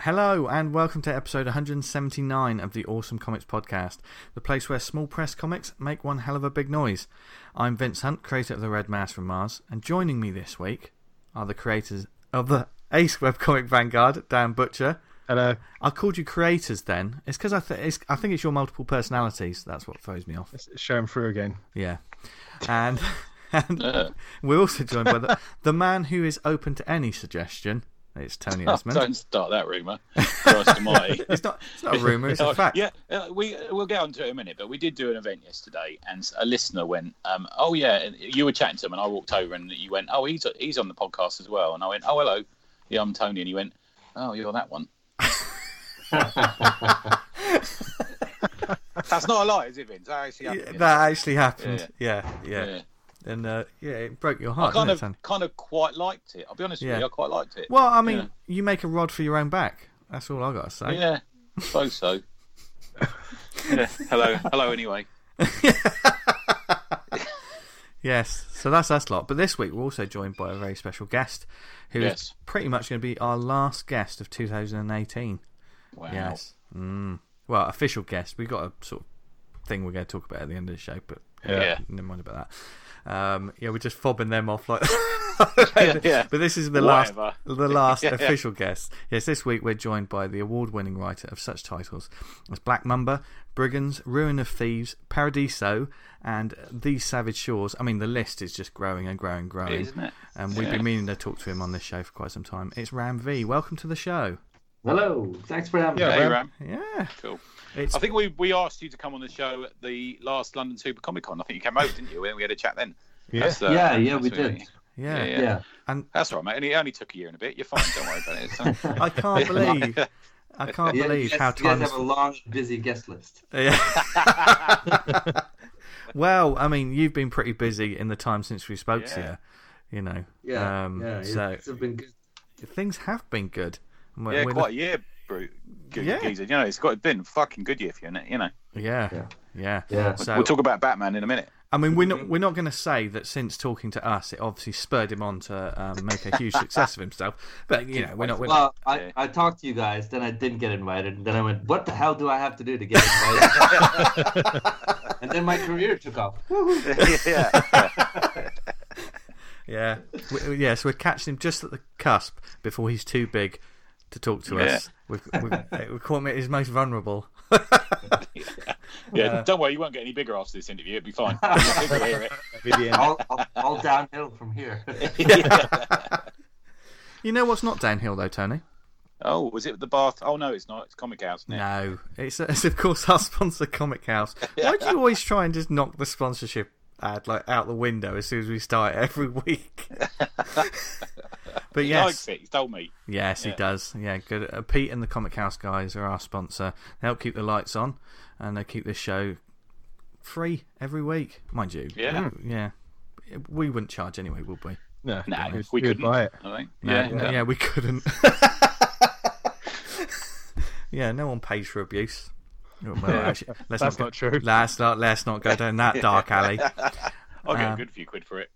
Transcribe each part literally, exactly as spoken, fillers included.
Hello and welcome to episode one hundred seventy-nine of the Awesome Comics Podcast, the place where small press comics make one hell of a big noise. I'm Vince Hunt, creator of the Red Mouse from Mars, and joining me this week are the creators of the Ace Webcomic Vanguard, Dan Butcher. Hello. I called you creators then. It's because I, th- it's, I think it's your multiple personalities. That's what throws me off. Let's show him through again. Yeah. And, and uh. we're also joined by the, the man who is open to any suggestion. It's Tony Esmond. Oh, don't start that rumour. Christ almighty. It's not, it's not a rumour, it's a fact. Yeah, uh, we, we'll get on to it in a minute, but we did do an event yesterday, and a listener went, um, oh, yeah, you were chatting to him, and I walked over, and you went, oh, he's he's on the podcast as well. And I went, oh, hello. Yeah, I'm Tony. And he went, oh, you're that one. That's not a lie, is it, Vince? That actually happened. Yeah, that actually happened. Yeah, yeah. yeah. yeah. And uh, yeah, it broke your heart. I kind didn't of, it, kind of quite liked it. I'll be honest yeah. with you, I quite liked it. Well, I mean, yeah. you make a rod for your own back. That's all I got to say. Yeah, I suppose so. yeah. Hello, hello. Anyway. Yes, so that's us lot. But this week we're also joined by a very special guest, who yes. is pretty much going to be our last guest of two thousand eighteen. Wow. Yes. Mm. Well, official guest. We've got a sort of thing we're going to talk about at the end of the show, but yeah, yeah. never mind about that. Um, yeah, we're just fobbing them off like. yeah, yeah. But this is the Whatever. last, the last yeah, yeah. official guest. Yes, this week we're joined by the award-winning writer of such titles as Black Mamba, Brigands, Ruin of Thieves, Paradiso, and These Savage Shores. I mean, the list is just growing and growing and growing. Isn't it? And we've yeah. been meaning to talk to him on this show for quite some time. It's Ram V. Welcome to the show. Hello. Thanks for having me. Yeah, hey, Ram. Yeah. Cool. It's... I think we we asked you to come on the show at the last London Super Comic Con. I think you came over, didn't you? We had a chat then. Yeah, uh, yeah, yeah, we did. Yeah. Yeah, yeah. yeah. And that's all right, mate. And it only took a year and a bit. You're fine. Don't worry about it. So... I can't believe. I can't yeah, believe yes, how time. time. You guys have a long, busy guest list. Yeah. Well, I mean, you've been pretty busy in the time since we spoke yeah. to you. You know. Yeah. Um, yeah. So it's been good. Things have been good. We're, yeah, we're quite not... a year, bro. Good, yeah. Geezer. You know, it's got been a fucking good year for you, you know. Yeah. Yeah. Yeah. yeah. So, we'll talk about Batman in a minute. I mean, we're not we're not going to say that since talking to us, it obviously spurred him on to um, make a huge success of himself. But you know, we're not. We're well, not... I, I talked to you guys, then I didn't get invited, and then I went, "What the hell do I have to do to get invited?" And then my career took off. yeah. yeah. We, yeah. So we're catching him just at the cusp before he's too big to talk to yeah. us. We've, we've, we've caught him at his most vulnerable. yeah, yeah uh, don't worry, you won't get any bigger after this interview. It'll be fine. all, all, all downhill from here. yeah. You know what's not downhill though, Tony? Oh, was it the Bath? Oh no, it's not. It's Comic House. Isn't it? No, it's, it's of course our sponsor, Comic House. Why do you always try and just knock the sponsorship ad like out the window as soon as we start every week? But he yes, likes it. He's told me. Yes, yeah. he does. Yeah, good. Uh, Pete and the Comic House guys are our sponsor. They help keep the lights on, and they keep this show free every week, mind you. Yeah, yeah. We wouldn't charge anyway, would we? No, nah, no, we couldn't buy it. I think. No, yeah, no, yeah, yeah, we couldn't. Yeah, no one pays for abuse. Well, actually, let's That's not, not true. Let's not. Let's not go down that dark alley. I'll get Um, a good few quid for it.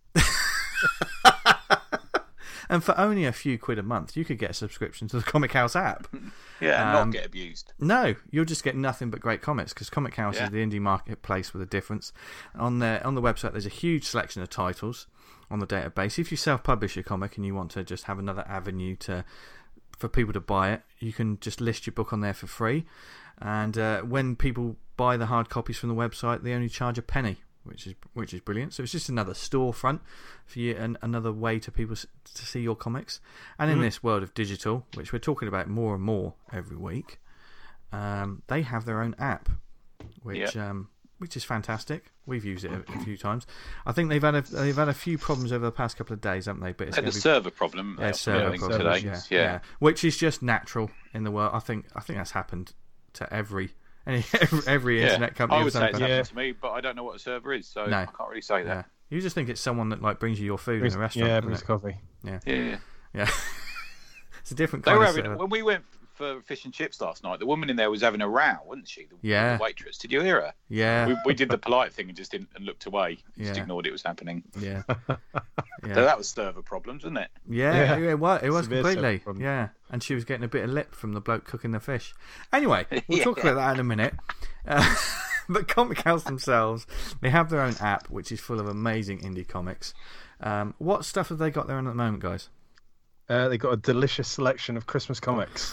And for only a few quid a month, you could get a subscription to the Comic House app. Yeah, and Um, not get abused. No, you'll just get nothing but great comics because Comic House Yeah. is the indie marketplace with a difference. On the on the website, there's a huge selection of titles on the database. If you self-publish your comic and you want to just have another avenue to for people to buy it, you can just list your book on there for free. And uh, when people buy the hard copies from the website, they only charge a penny, which is which is brilliant. So it's just another storefront for you and another way to people s- to see your comics. And in Mm. this world of digital, which we're talking about more and more every week, um, they have their own app, which Yeah. um, which is fantastic. We've used it a, a few times. I think they've had a they've had a few problems over the past couple of days, haven't they? But it's Had a going to be server problem. yeah, uh, server I think problems, today. yeah, yeah. yeah, which is just natural in the world. I think I think that's happened to every any, every, every Yeah. internet company. I of would some say it's kind. happened to me, but I don't know what a server is, so No. I can't really say Yeah. that. You just think it's someone that like brings you your food Brings- in a restaurant. yeah, doesn't brings it? coffee. Yeah, Yeah, yeah. yeah. It's a different They kind were of having server. when we went for fish and chips last night. The woman in there was having a row, wasn't she? The, Yeah. the waitress. Did you hear her? Yeah. We, we did the polite thing and just didn't and looked away. Just Yeah. ignored it was happening. Yeah. So Yeah. that was server problems, wasn't it? Yeah, Yeah. yeah, it was, it was Severe completely. problem. Yeah, and she was getting a bit of lip from the bloke cooking the fish. Anyway, we'll talk Yeah. about that in a minute. Uh, but Comic House themselves, they have their own app, which is full of amazing indie comics. Um, what stuff have they got there on at the moment, guys? Uh, they got a delicious selection of Christmas comics.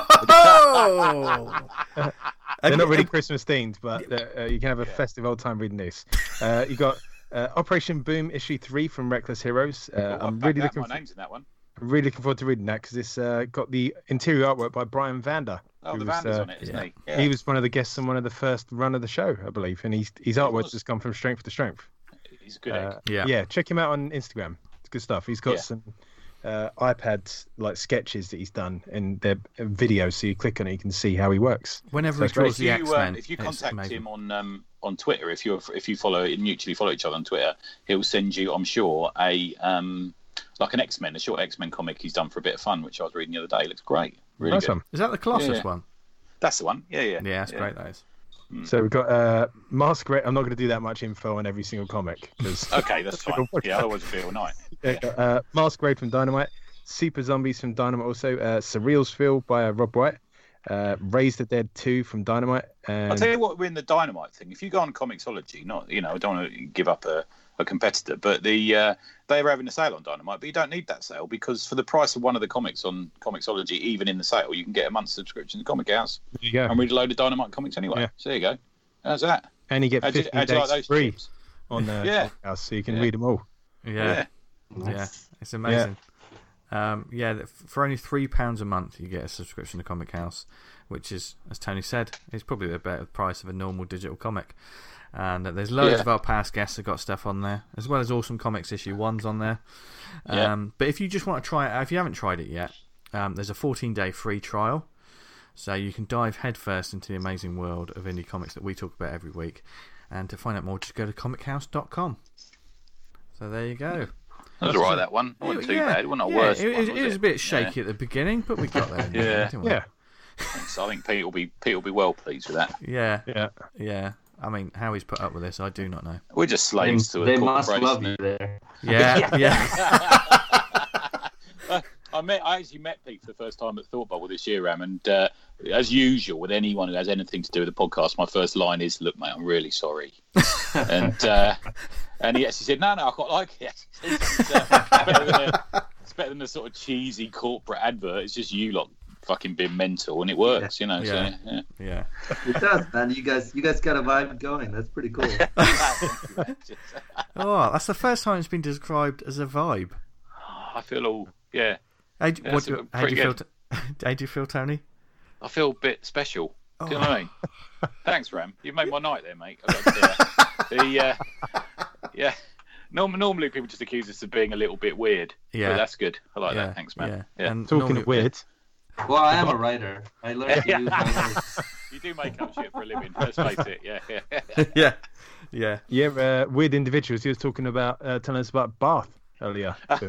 Oh! They're not really Christmas themed, but uh, you can have a festive old time reading these. Uh, you got uh, Operation Boom issue three from Reckless Heroes. Uh, Oh, I'm back really that, looking. my For, name's in that one. really looking forward to reading that because it's uh, got the interior artwork by Brian Vander. Oh, who the was, Vander's uh, on it, isn't yeah. he? Yeah. He was one of the guests on one of the first run of the show, I believe, and he's, his artwork's was. just gone from strength to strength. He's a good egg. Uh, Yeah. yeah, check him out on Instagram. It's good stuff. He's got Yeah. some uh, iPad like sketches that he's done, and they're videos. So you click on it, you can see how he works. Whenever So he it's great. draws If the you, X um, Men, if you contact him on um, on Twitter, if you if you follow mutually follow each other on Twitter, he'll send you, I'm sure, a um, like an X Men, a short X Men comic he's done for a bit of fun, which I was reading the other day. It looks great, really Nice good. one. is that the Colossus Yeah. one? That's the one. Yeah, yeah, Yeah, that's great. That is. So we've got uh, Masquerade. I'm not going to do that much info on every single comic because Okay, that's fine. Yeah, otherwise it'd be all night. uh, Masquerade from Dynamite, Super Zombies from Dynamite, also uh, Surrealsville by uh, Rob White, uh, Raise the Dead two from Dynamite, and I'll tell you what, we're in the Dynamite thing. If you go on Comixology, not you know, I don't want to give up a, a competitor, but the uh, they were having a sale on Dynamite, but you don't need that sale because for the price of one of the comics on Comixology, even in the sale, you can get a month's subscription to Comic House there you go. and read a load of Dynamite comics anyway. Yeah. So there you go. How's that? And you get How'd you, fifteen how'd you like days those free chips? on uh, Yeah. House, so you can Yeah. read them all. Yeah, Yeah. yeah, Nice. it's amazing. Um, yeah, th- for only three pounds a month, you get a subscription to Comic House, which is, as Tony said, is probably the better price of a normal digital comic. And uh, there's loads Yeah. of our past guests that got stuff on there, as well as Awesome Comics issue ones on there. Um, Yeah. But if you just want to try it out, if you haven't tried it yet, um, there's a fourteen day free trial, so you can dive headfirst into the amazing world of indie comics that we talk about every week. And to find out more, just go to comic house dot com. So there you go. That was alright, that one. It wasn't too bad. It wasn't a worse it, one, it, was it was it? a bit shaky at the beginning, but we got there. in the Yeah. end, didn't we? Yeah, So I think Pete will be Pete will be well pleased with that. yeah, yeah. yeah. I mean, how he's put up with this, I do not know. We're just slaves to a They must corporation. love you there. Yeah, yeah, I met, I actually met Pete for the first time at Thought Bubble this year, Ram, and uh, as usual with anyone who has anything to do with the podcast, my first line is, "Look, mate, I'm really sorry." and uh, and he actually said, "No, no, I quite like it." It's, uh, better than a, it's better than the sort of cheesy corporate advert. It's just you lot fucking being mental, and it works, you know. Yeah. So, yeah. yeah. It does, man. You guys, you guys got a vibe going. That's pretty cool. Oh, that's the first time it's been described as a vibe. I feel all yeah. How do, Yeah, what it's do, how do pretty you feel? good. T- how do you feel, Tony? I feel a bit special. Do you know what I mean? Oh. Thanks, Ram. You've made my night there, mate. I've got to say. the uh, yeah. Norm- normally, people just accuse us of being a little bit weird. Yeah. But that's good. I like yeah, that. Thanks, man. Yeah. Yeah. And Talking normally- of weird, Well, I am a writer. I learned to use my words. You do make up shit for a living. Let's face it. Yeah, yeah. yeah, yeah. yeah, uh, weird individuals. He was talking about uh, telling us about Bath earlier. So,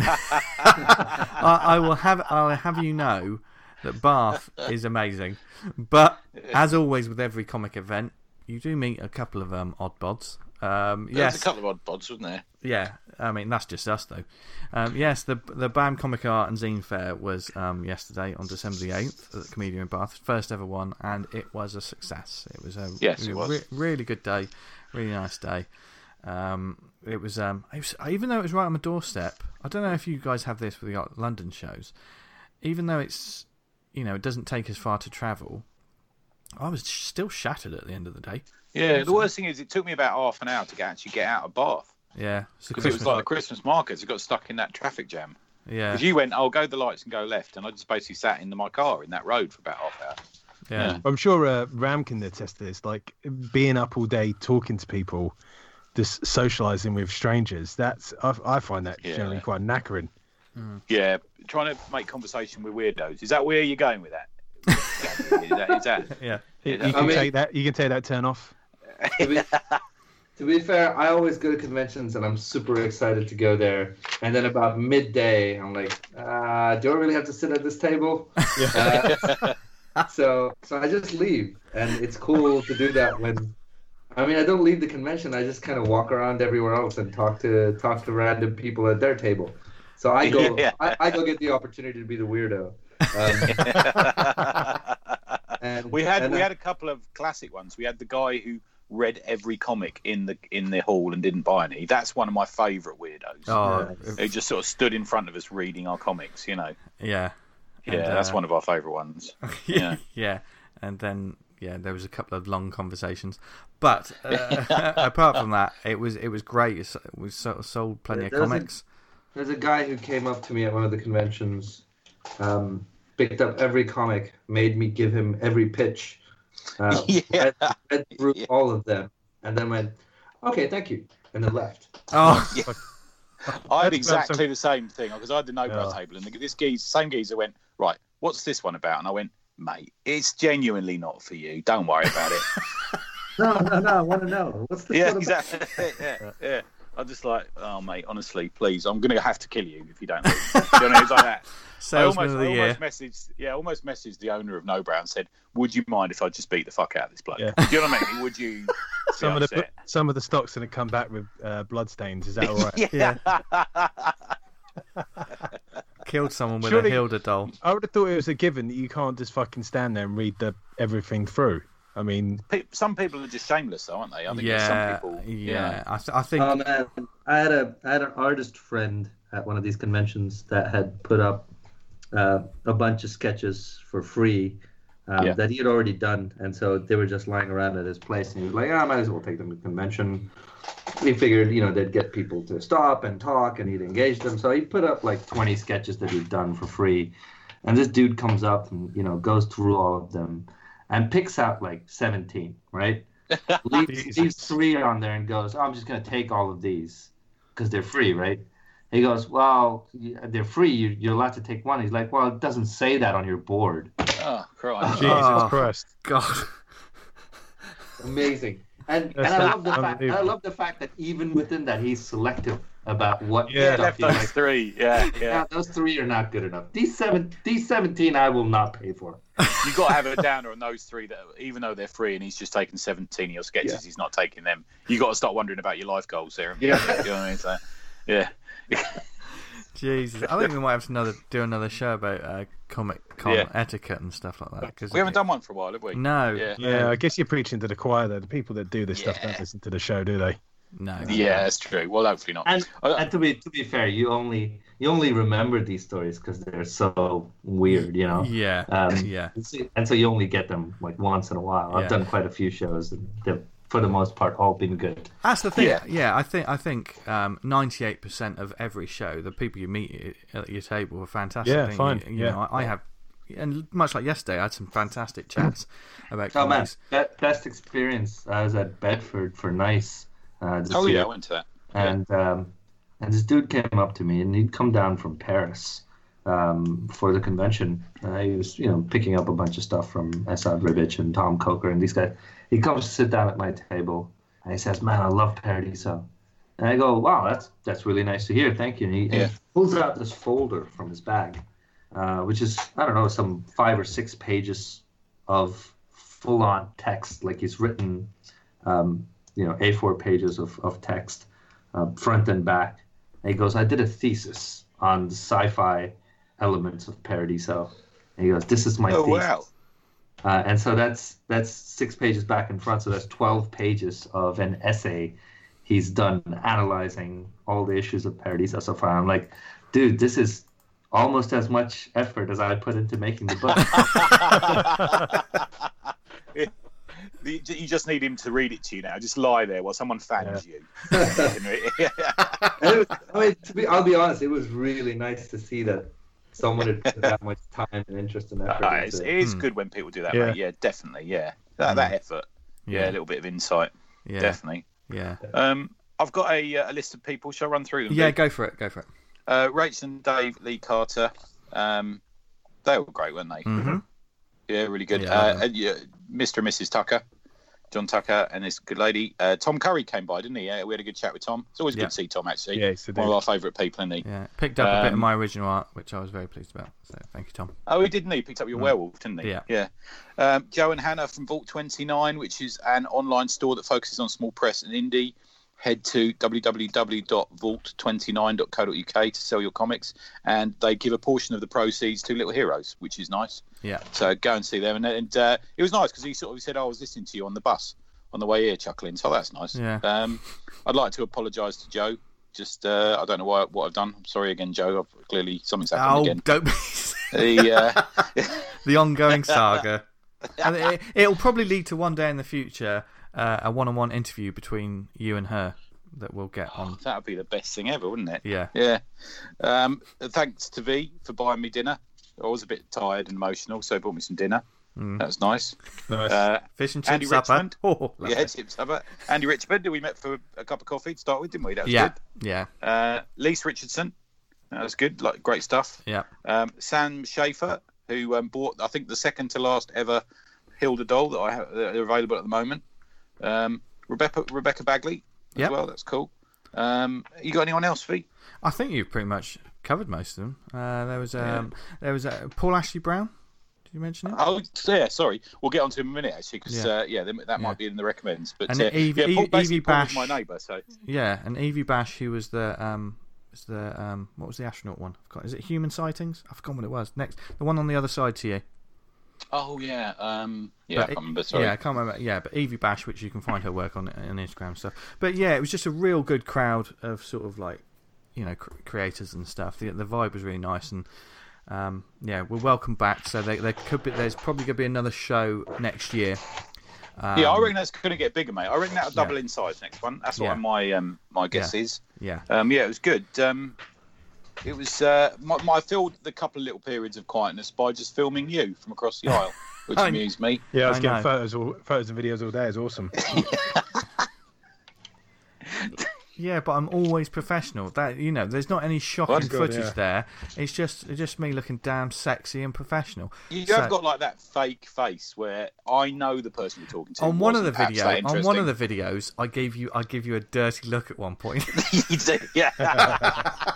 I, I will have. I'll have you know that Bath is amazing, but as always with every comic event, you do meet a couple of um, odd bods. Um, There's yes, a couple of odd bods, wasn't there? yeah. I mean that's just us though. Um, yes, the the B A M Comic Art and Zine Fair was um, yesterday on December the eighth at the Comedian in Bath, first ever one, and it was a success. It was a Yes, it a was. re- really good day, really nice day. Um, it was, um, it was even though it was right on my doorstep. I don't know if you guys have this with the London shows. Even though it's, you know, it doesn't take as far to travel, I was still shattered at the end of the day. Yeah. The worst thing is, it took me about half an hour to get, actually get out of Bath Yeah, it's a because it was Christmas. like the Christmas markets. I got stuck in that traffic jam. Yeah, Because you went, "I'll go the lights and go left," and I just basically sat in my car in that road for about half an hour. yeah, yeah. I'm sure uh, Ram can attest to this. Like being up all day talking to people, just socialising with strangers. That's I, I find that Yeah. generally quite knackering. Yeah, trying to make conversation with weirdos. Is that where you're going with that? Is that, is that yeah. You, Yeah, you I can mean- take that. You can take that turn off. To be, To be fair, I always go to conventions and I'm super excited to go there. And then about midday, I'm like, uh, do I really have to sit at this table? Yeah. Uh, so, so I just leave, and it's cool to do that when. I mean, I don't leave the convention. I just kind of walk around everywhere else and talk to talk to random people at their table. So I go, Yeah. I, I go get the opportunity to be the weirdo. Um, and, we had and we I- had a couple of classic ones. We had the guy who read every comic in the in the hall and didn't buy any. That's one of my favourite weirdos. Oh, Who just sort of stood in front of us reading our comics. You know, yeah. yeah, And, that's uh, one of our favourite ones. yeah, Yeah. yeah, and then yeah, there was a couple of long conversations, but uh, apart from that, it was it was great. It was sort of sold plenty Yeah, of there's a- comics. There's a guy who came up to me at one of the conventions, um, picked up every comic, made me give him every pitch, uh, Yeah. read, read through Yeah. all of them, and then went, "Okay, thank you," and then left. Oh, I had That's about exactly some- the same thing because I had the no-brow Yeah. table, and this geezer, same geezer went, right, what's this one about? And I went, mate, it's genuinely not for you. Don't worry about it. No, no, no. I want to know what's this yeah, one about? exactly. yeah, yeah. I'm just like, oh, mate, honestly, please, I'm going to have to kill you if you don't leave. Do you know what I mean? It's like that. I salesman almost, of the I year. almost messaged, yeah, I almost messaged the owner of No Brow and said, would you mind if I just beat the fuck out of this bloke? Yeah. Do you know what I mean? Would you? Some be of the upset? some of the stocks going to come back with uh, bloodstains. Is that all right? yeah. Killed someone with Surely- a Hilda doll. I would have thought it was a given that you can't just fucking stand there and read the everything through. I mean, Pe- Some people are just shameless, though, aren't they? I think there's Yeah, some people. yeah. I, th- I think. Oh man, I had a I had an artist friend at one of these conventions that had put up uh, a bunch of sketches for free um, Yeah. that he had already done, and so they were just lying around at his place, and he was like, "Ah, I might as well take them to the convention." He figured, you know, they'd get people to stop and talk, and he'd engage them. So he put up like twenty sketches that he'd done for free, and this dude comes up and you know goes through all of them, and picks out like seventeen, right? leaves, Jesus. leaves three on there and goes, oh, I'm just going to take all of these because they're free, right? He goes, well, they're free. You, you're allowed to take one. He's like, well, it doesn't say that on your board. Oh, Christ. Jesus Oh. Christ. God. Amazing. And, and That's I love the fact I unbelievable. love the fact that even within that he's selective about what Yeah. stuff Left he those likes. three. Yeah, Yeah, yeah. those three are not good enough. These seven, these seventeen, I will not pay for. You've got to have a downer on those three, that even though they're free and he's just taken seventeen of your sketches, Yeah. he's not taking them. You've got to start wondering about your life goals there. Yeah. You know what I mean? So, yeah. Jesus, I think we might have to another, do another show about uh, comic con Yeah. etiquette and stuff like that. 'cause We haven't it- done one for a while, have we? No. Yeah. Yeah, I guess you're preaching to the choir there. The people that do this stuff Yeah. don't listen to the show, do they? No. Yeah, that's true. Well, hopefully not. And Uh, and to be to be fair, you only you only remember these stories because they're so weird, you know. Yeah. Um, yeah. And so, and so you only get them like once in a while. I've Yeah. done quite a few shows, and they've for the most part all been good. That's the thing. Yeah. Yeah, I think I think um, ninety-eight percent of every show, the people you meet at your table are fantastic. Yeah, I think fine, You, you yeah. know, I, I have, and much like yesterday, I had some fantastic chats about Oh man, comics. be- best experience. I was at Bedford for Nice uh, this oh, year, yeah, I went to that. and um, and this dude came up to me, and he'd come down from Paris um, for the convention. Uh, he was, you know, picking up a bunch of stuff from Esad Ribic and Tom Coker and these guys. He comes to sit down at my table, and he says, "Man, I love Paradiso." And I go, "Wow, that's that's really nice to hear. Thank you." And he, and he Yeah. pulls out this folder from his bag, uh, which is, I don't know, some five or six pages of full-on text, like he's written, um, you know, A four pages of, of text, uh, front and back. And he goes, I did a thesis on the sci-fi elements of Paradiso. And he goes, this is my Oh, thesis. wow. Uh, and so that's that's six pages back and front, so that's twelve pages of an essay he's done analyzing all the issues of Paradiso so far. I'm like, dude, this is almost as much effort as I put into making the book. You you just need him to read it to you now. Just lie there while someone fans you. And it was, I mean, to be, I'll be honest, it was really nice to see that someone had put that much time and interest and effort Uh, it's, into it it. is good when people do that, Yeah. mate. Yeah, definitely. Yeah, that, that effort. Yeah. Yeah. a little bit of insight. Yeah. Definitely. Yeah. Um, I've got a, uh, a list of people. Shall I run through them? Yeah, Vic? go for it. Go for it. Uh, Rachel and Dave, Lee Carter. Um, they were great, weren't they? Mm-hmm. Yeah, really good. Yeah, uh, yeah. and, yeah, Mister and Missus Tucker. John Tucker and this good lady. Uh, Tom Curry came by, didn't he? Yeah, we had a good chat with Tom. It's always Yeah. good to see Tom, actually. Yeah, he's a One dude. of our favourite people, isn't he? Yeah, picked up a bit of Um, my original art, which I was very pleased about. So thank you, Tom. Oh, he didn't he? He picked up your werewolf, didn't he? Yeah. Yeah. Um, Joe and Hannah from Vault twenty-nine, which is an online store that focuses on small press and indie. Head to w w w dot vault twenty-nine dot co dot u k to sell your comics, and they give a portion of the proceeds to Little Heroes, which is nice. Yeah. So go and see them. And, and uh, it was nice because he sort of said, oh, I was listening to you on the bus on the way here, chuckling. So that's nice. Yeah. Um, I'd like to apologise to Joe. Just, uh, I don't know why, what I've done. I'm sorry again, Joe. I've, clearly something's happened Oh, again. don't be The, uh, the ongoing saga. And it, it'll probably lead to one day in the future uh, a one-on-one interview between you and her that we'll get on. that would be the best thing ever, wouldn't it? Yeah. Yeah. Um, thanks to V for buying me dinner. I was a bit tired and emotional, so he bought me some dinner. Mm. That was nice. Nice. Uh, Fish and Andy chip supper. Richmond. Oh, lovely. yeah, chip supper. Andy Richmond, who we met for a cup of coffee to start with, didn't we? That was Yeah. good. Yeah. Uh, Lise Richardson. That was good. Like great stuff. Yeah. Um, Sam Schaefer, who um, bought, I think, the second to last ever Hilda doll that I have that are available at the moment. Um, Rebecca Rebecca Bagley as Yep. well. That's cool. Um, you got anyone else, V? I think you've pretty much covered most of them. Uh, there was um, Yeah. there was uh, Paul Ashley Brown. Did you mention it? Oh, yeah, sorry. We'll get on to him in a minute, actually, because, Yeah. uh, yeah, that that Yeah. might be in the recommends. But, And uh, Evie- yeah, Paul, Evie- basically, Evie Paul was Bash. my neighbour, so... Yeah, and Evie Bash, who was the um, was the um, what was the astronaut one? I forgot. Is it Human Sightings? I forgot what it was. Next, the one on the other side to you. Oh, yeah, um, yeah, But I can't it- remember, sorry. Yeah, I can't remember. Yeah, but Evie Bash, which you can find her work on on Instagram and stuff. But yeah, it was just a real good crowd of sort of like, you know, cr- creators and stuff. The the vibe was really nice, and um, yeah, we're welcome back. So there, there could be, there's probably going to be another show next year. Um, yeah, I reckon that's going to get bigger, mate. I reckon that'll double Yeah. in size next one. That's Yeah. what my um, my guess Yeah. is. Yeah, Um, yeah, it was good. Um, it was. Uh, my, my, I filled the couple of little periods of quietness by just filming you from across the aisle, which I- amused me. Yeah, I was I getting know. photos, all, photos and videos all day. It's awesome. yeah, but I'm always professional. That you know, there's not any shocking That's good, footage yeah. there. It's just it's just me looking damn sexy and professional. You So- have got like that fake face where I know the person you're talking to. On one of the wasn't perhaps video, that on one of interesting. the videos, I gave you I give you a dirty look at one point. You do, yeah.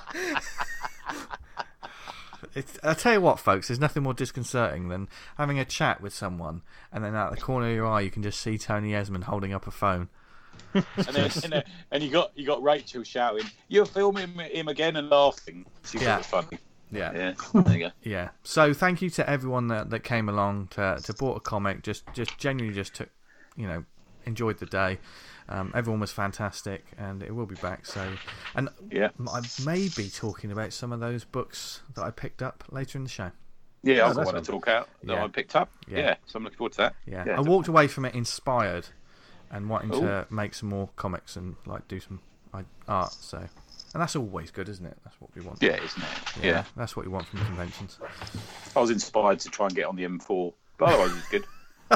It's, I'll tell you what, folks, there's nothing more disconcerting than having a chat with someone and then out the corner of your eye you can just see Tony Esmond holding up a phone. and then and, then, and you got you got Rachel shouting, "You're filming him again," and laughing. She's Yeah. really funny. Yeah. Yeah, there you go. Yeah. So thank you to everyone that, that came along to to bought a comic. Just just genuinely just took, you know, enjoyed the day. Um, everyone was fantastic, and it will be back. So, and Yeah. I may be talking about some of those books that I picked up later in the show. Yeah, Oh, I've got that's one fun. to talk out that Yeah. I picked up. Yeah. Yeah. so I'm looking forward to that. Yeah, Yeah. I walked away from it inspired and wanting to Ooh. make some more comics and like do some like, art. So, and that's always good, isn't it? That's what we want. Yeah, isn't it? Yeah. that's what you want from conventions. I was inspired to try and get on the M four, but otherwise it was good.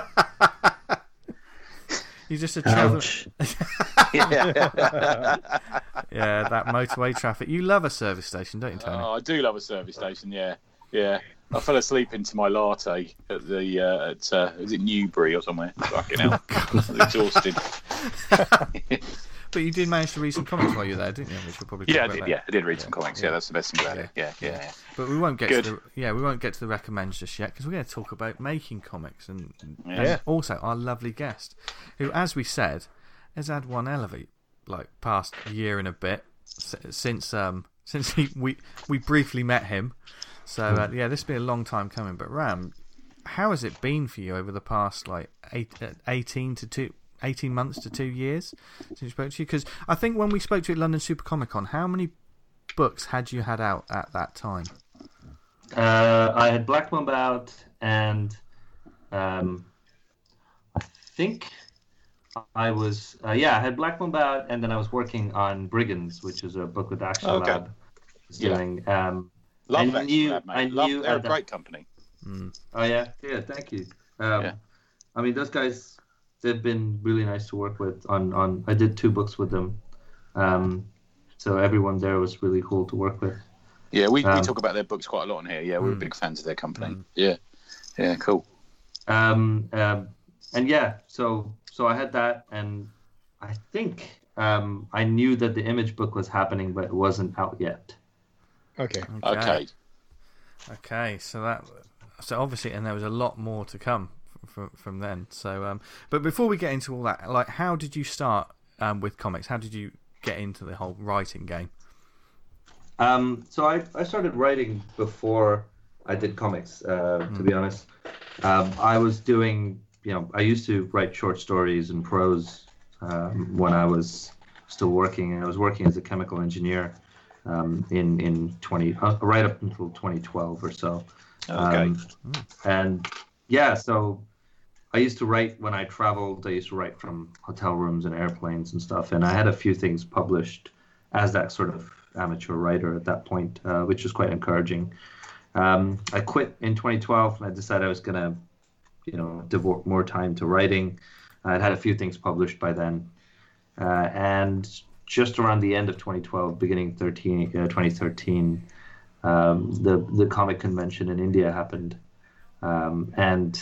You're just a travel. Ouch. Yeah. Yeah, that motorway traffic. You love a service station, don't you, Tony? Oh, I do love a service station. Yeah, yeah. I fell asleep into my latte at the uh, at uh, is it Newbury or somewhere? Fucking hell, I was exhausted. But you did manage to read some comics while you were there, didn't you? Which we'll probably talk Yeah, I about did. later. Yeah, I did read some Yeah. comics. Yeah. Yeah, that's the best thing about Yeah. it. Yeah, yeah. yeah. But we won't get Good. to the yeah we won't get to the recommends just yet because we're going to talk about making comics and, Yeah. and also our lovely guest, who, as we said, has had one hell of a like past year and a bit s- since um since he, we we briefly met him. So uh, yeah, this has been a long time coming. But Ram, how has it been for you over the past like eight, uh, eighteen to two? eighteen months to two years since we spoke to you? Because I think when we spoke to you at London Super Comic Con, how many books had you had out at that time? Uh, I had Black Mamba out, and um, I think I was uh, yeah, I had Black Mamba out, and then I was working on Brigands, which is a book with Action Okay. Lab is Yeah. doing. Um, Love I that, knew- Lab, mate. I Love, knew they're a at the- great company. Mm. oh yeah, yeah, thank you. Um, Yeah. I mean, those guys, they've been really nice to work with. On on, I did two books with them, um, so everyone there was really cool to work with. Yeah, we, we Um, talk about their books quite a lot on here. Yeah, we're Mm. big fans of their company. Mm. Yeah, yeah, cool. Um, um, and yeah, so so I had that, and I think um, I knew that the Image book was happening, but it wasn't out yet. Okay. Okay. Okay. Okay. So that. So obviously, and there was a lot more to come from from then. So, um, but before we get into all that, like, how did you start um, with comics? How did you get into the whole writing game? Um, so I, I started writing before I did comics, uh, mm. to be honest. Um, I was doing, you know, I used to write short stories and prose um, when I was still working. I was working as a chemical engineer um, in, in twenty, uh, right up until twenty twelve or so. Okay. Um, and yeah, so I used to write when I traveled. I used to write from hotel rooms and airplanes and stuff. And I had a few things published as that sort of amateur writer at that point, uh, which was quite encouraging. Um, I quit in twenty twelve, and I decided I was going to, you know, devote more time to writing. I'd had a few things published by then. Uh, and just around the end of twenty twelve, beginning thirteen, uh, twenty thirteen, um, the, the comic convention in India happened. Um, and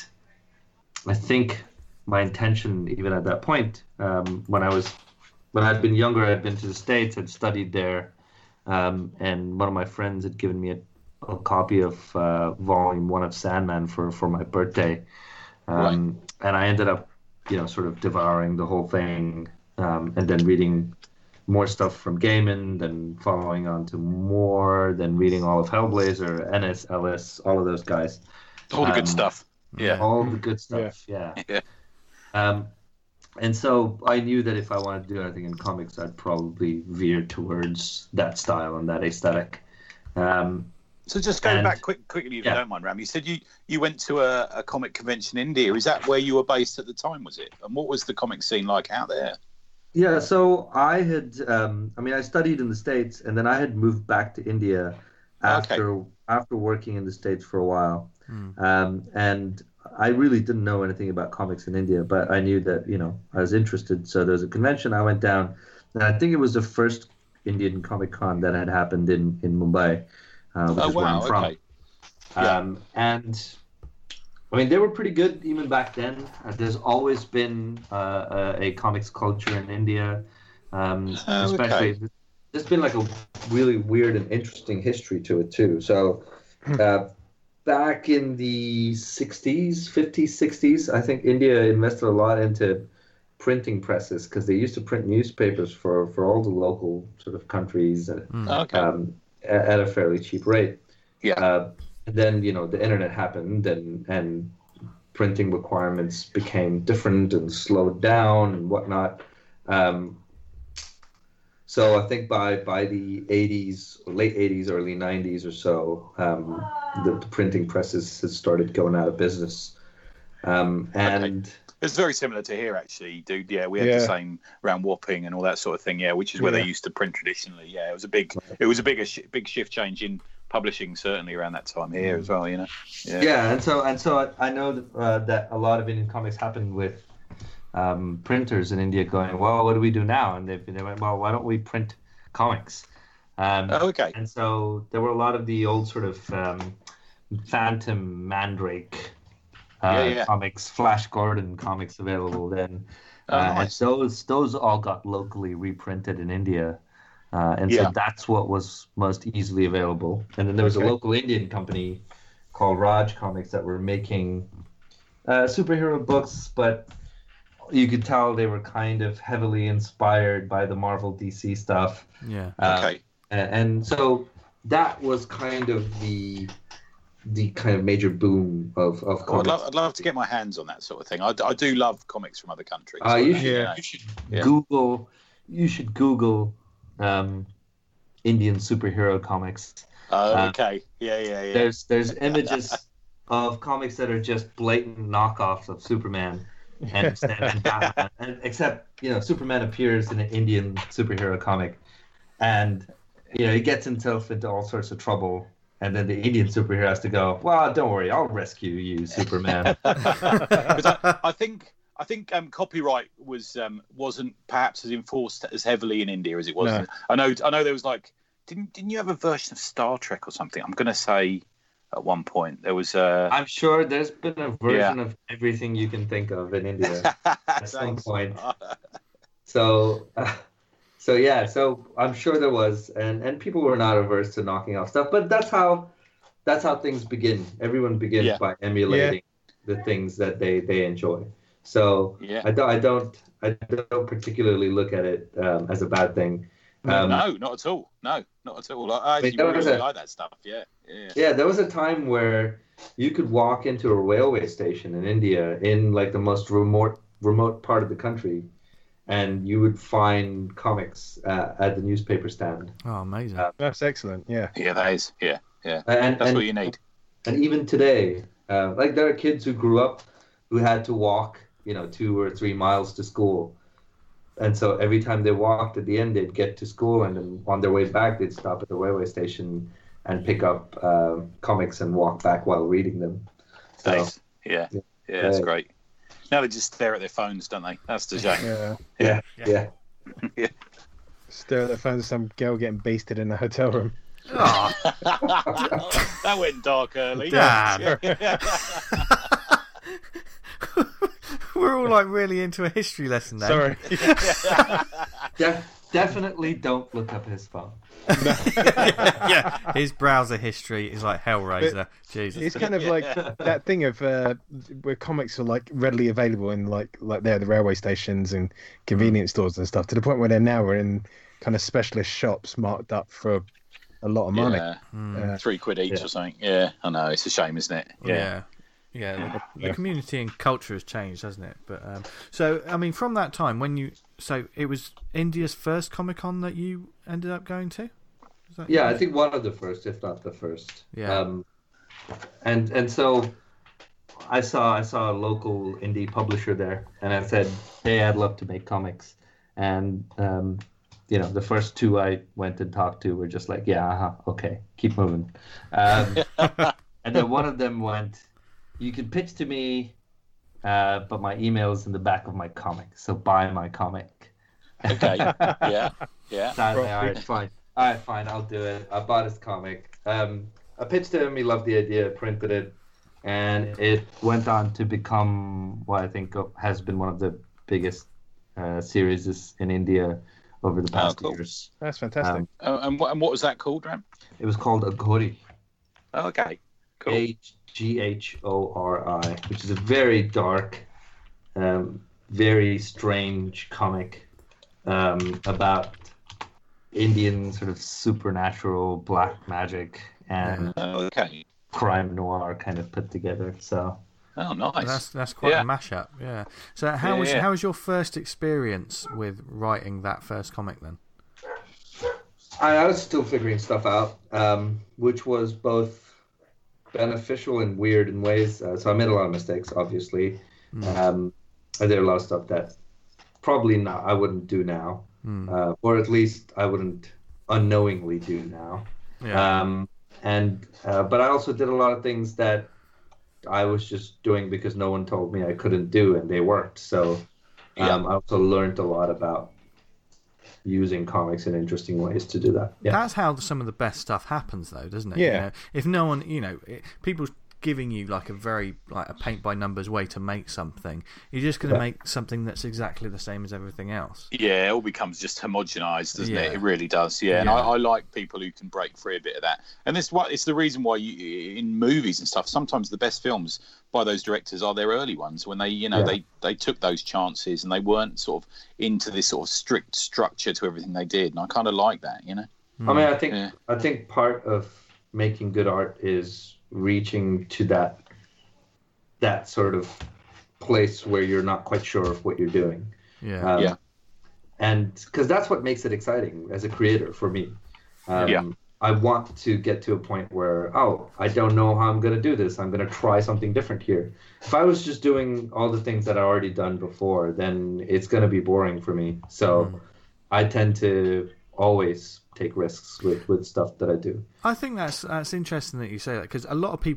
I think my intention, even at that point, um, when I was, when I'd been younger, I'd been to the States, I'd studied there. Um, and one of my friends had given me a, a copy of uh, volume one of Sandman for, for my birthday. Um, right. And I ended up, you know, sort of devouring the whole thing, um, and then reading more stuff from Gaiman, then following on to more, then reading all of Hellblazer, N S Ellis, all of those guys. All the um, good stuff. Yeah. All the good stuff, yeah. yeah. yeah. Um, and so I knew that if I wanted to do anything in comics, I'd probably veer towards that style and that aesthetic. Um, so just going and, back quick, quickly, if yeah. you don't mind, Ram, you said you, you went to a, a comic convention in India. Is that where you were based at the time, was it? And what was the comic scene like out there? Yeah, so I had, um, I mean, I studied in the States, and then I had moved back to India after okay. after working in the States for a while. Hmm. Um, and I really didn't know anything about comics in India, but I knew that, you know, I was interested. So there was a convention. I went down, and I think it was the first Indian Comic Con that had happened in, in Mumbai, uh, which oh, is wow, where I'm from. Okay. Yeah. Um, and I mean, they were pretty good even back then. Uh, there's always been uh, a, a comics culture in India, um, oh, especially. Okay. There's been like a really weird and interesting history to it too. So, uh, back in the sixties, fifties, sixties, I think India invested a lot into printing presses because they used to print newspapers for, for all the local sort of countries uh, okay. um, at, at a fairly cheap rate. Yeah. Uh, and then, you know, the internet happened and, and printing requirements became different and slowed down and whatnot. Um, so I think by, by the eighties, late eighties, early nineties or so, um, the, the printing presses had started going out of business. Um, and okay. It's very similar to here, actually, dude. Yeah, we had yeah. the same around Wapping and all that sort of thing. Yeah, which is where yeah. they used to print traditionally. Yeah, it was a big, it was a bigger, big shift change in publishing certainly around that time here as well. You know. Yeah, yeah and so and so I, I know that, uh, that a lot of Indian comics happened with um, printers in India going, well, what do we do now? And they they went, well, why don't we print comics? Um, oh, okay. And so there were a lot of the old sort of um, Phantom, Mandrake. Uh, yeah, yeah. comics, Flash Gordon comics available then. Oh, uh, nice. And those those all got locally reprinted in India. Uh, and yeah. so that's what was most easily available. And then there was okay. a local Indian company called Raj Comics that were making uh, superhero books, but you could tell they were kind of heavily inspired by the Marvel D C stuff. Yeah. Uh, okay. And, and so that was kind of the the kind of major boom of, of comics. Oh, I'd, love, I'd love to get my hands on that sort of thing. I, I do love comics from other countries. Uh, you, so, should, you know, you should yeah. Google you should Google um, Indian superhero comics. Oh, um, okay. Yeah, yeah, yeah. There's there's images of comics that are just blatant knockoffs of Superman and, and Batman, and, except you know Superman appears in an Indian superhero comic, and you know he gets himself into all sorts of trouble. And then the Indian superhero has to go, well, don't worry, I'll rescue you, Superman. I, I think I think um, copyright was um, wasn't perhaps as enforced as heavily in India as it was. No. I know I know there was like didn't didn't you have a version of Star Trek or something? I'm going to say at one point. There was uh, I'm sure there's been a version Yeah. of everything you can think of in India at some Thanks. point. So, uh, so yeah, so I'm sure there was, and and people were not averse to knocking off stuff, but that's how that's how things begin. Everyone begins Yeah. by emulating the things that they they enjoy. So Yeah. I don't I don't I don't particularly look at it um, as a bad thing. Um, no, not at all. No, not at all. I I actually there was really a- like that stuff. Yeah, yeah. Yeah, there was a time where you could walk into a railway station in India in like the most remote remote part of the country, and you would find comics uh, at the newspaper stand. Oh, amazing. Uh, That's excellent. Yeah. Yeah, that is. Yeah, yeah. And That's and, what you need. and even today, uh, like there are kids who grew up who had to walk, you know, two or three miles to school. And so every time they walked, at the end, they'd get to school, and then on their way back, they'd stop at the railway station and pick up uh, comics and walk back while reading them. So, Nice. Yeah, Yeah. yeah, that's Yeah. great. Now they just stare at their phones, don't they? That's the shame. Yeah. yeah, Yeah. yeah. Stare at the phone of some girl getting basted in a hotel room. Oh, That went dark early. Dad. we're all like really into a history lesson now. Sorry. Def- definitely don't look up his phone. Yeah, his browser history is like Hellraiser. Jesus. It's kind of like that thing of uh, where comics are like readily available in like like there at the railway stations and convenience stores and stuff, to the point where they're now in kind of specialist shops marked up for a lot of money. Yeah, Mm. Uh, three quid each Yeah. or something. Yeah, I know. It's a shame, isn't it? Yeah. Yeah. Yeah, the, the Yeah. community and culture has changed, hasn't it? But um, so, I mean, from that time when you, so it was India's first Comic Con that you ended up going to. Is that Yeah, I think one of the first, if not the first. Yeah. Um, and and so I saw I saw a local indie publisher there, and I said, "Hey, I'd love to make comics." And um, you know, the first two I went and talked to were just like, "Yeah, uh-huh, okay, keep moving." Um, and then one of them went, "You can pitch to me, uh, but my email's in the back of my comic, so buy my comic." Okay. Yeah. Yeah. So I was like, all right, fine. All right, fine, I'll do it. I bought his comic. Um, I pitched to him. He loved the idea, printed it, and it went on to become what I think has been one of the biggest uh, series in India over the past cool. years. That's fantastic. Um, Oh, and what and what was that called, Ram? it was called Aghori, Oh, okay. Cool. A G H O R I, which is a very dark, um, very strange comic um, about Indian sort of supernatural black magic and Oh, okay. crime noir kind of put together. So Oh, nice. That's that's quite Yeah. a mashup. Yeah. So how Yeah, was yeah. how was your first experience with writing that first comic then? I, I was still figuring stuff out, um, which was both beneficial and weird in ways. Uh, so I made a lot of mistakes, obviously. Um, I did a lot of stuff that probably not I wouldn't do now, Mm. uh, or at least I wouldn't unknowingly do now. Yeah. Um, and uh, but I also did a lot of things that I was just doing because no one told me I couldn't do, and they worked. So um, I also learned a lot about using comics in interesting ways to do that. Yeah. That's how some of the best stuff happens, though, doesn't it? Yeah. You know, if no one, you know, it, people giving you like a very like a paint by numbers way to make something, you're just going to Yeah. make something that's exactly the same as everything else. Yeah, it all becomes just homogenized, doesn't Yeah. it? It really does. Yeah, and Yeah. I, I like people who can break free a bit of that. And this what it's the reason why you in movies and stuff. Sometimes the best films by those directors are their early ones when they, you know, Yeah. they they took those chances and they weren't sort of into this sort of strict structure to everything they did. And I kind of like that, you know. I mean, I think Yeah. I think part of making good art is reaching to that that sort of place where you're not quite sure of what you're doing. Yeah. Um, Yeah. And because that's what makes it exciting as a creator for me. Um, Yeah. I want to get to a point where, oh, I don't know how I'm going to do this. I'm going to try something different here. If I was just doing all the things that I already done before, then it's going to be boring for me. So Mm. I tend to always take risks with, with stuff that I do. I think that's that's interesting that you say that, because a lot of people would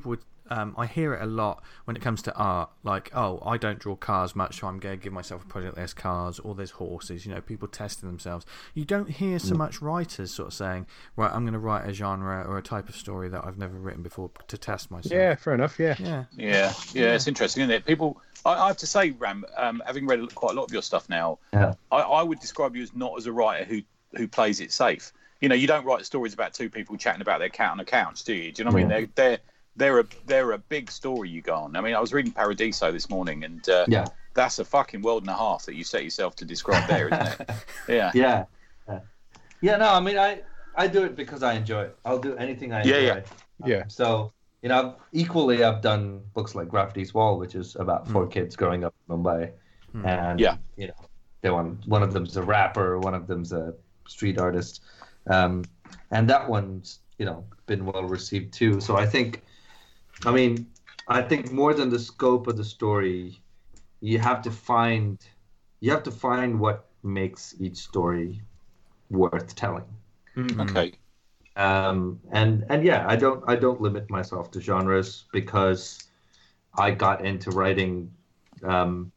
um, I hear it a lot when it comes to art. Like, oh, I don't draw cars much, so I'm going to give myself a project. There's cars, or there's horses. You know, people testing themselves. You don't hear so much writers sort of saying, right, I'm going to write a genre or a type of story that I've never written before to test myself. Yeah, fair enough. Yeah, yeah, yeah, yeah. It's interesting, isn't it? People, I, I have to say, Ram, um, having read quite a lot of your stuff now, Yeah. I, I would describe you as not as a writer who who plays it safe. You know, you don't write stories about two people chatting about their cat on a couch, do you? Do you know what I mean? They're they're they're a they're a big story you go on. I mean, I was reading Paradiso this morning, and uh, Yeah. that's a fucking world and a half that you set yourself to describe there, isn't it? Yeah. Yeah. Yeah. Yeah. No, I mean, I I do it because I enjoy it. I'll do anything I enjoy. Yeah, yeah. Yeah. So, you know, equally, I've done books like Graffiti's Wall, which is about four Mm. kids growing up in Mumbai, Mm. and Yeah. you know, they want one of them's a rapper, one of them's a street artist, um, and that one's you know been well received too. So I think, I mean, I think more than the scope of the story, you have to find, you have to find what makes each story worth telling. Okay. Um, and and yeah, I don't I don't limit myself to genres because I got into writing um,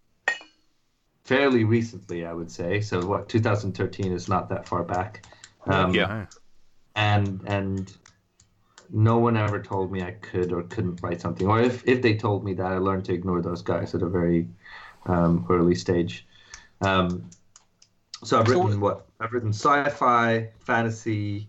fairly recently, I would say. So what, two thousand thirteen is not that far back. Um, Yeah. No. And and no one ever told me I could or couldn't write something. Or if, if they told me that, I learned to ignore those guys at a very um, early stage. Um, so I've So written what? I've written sci-fi, fantasy,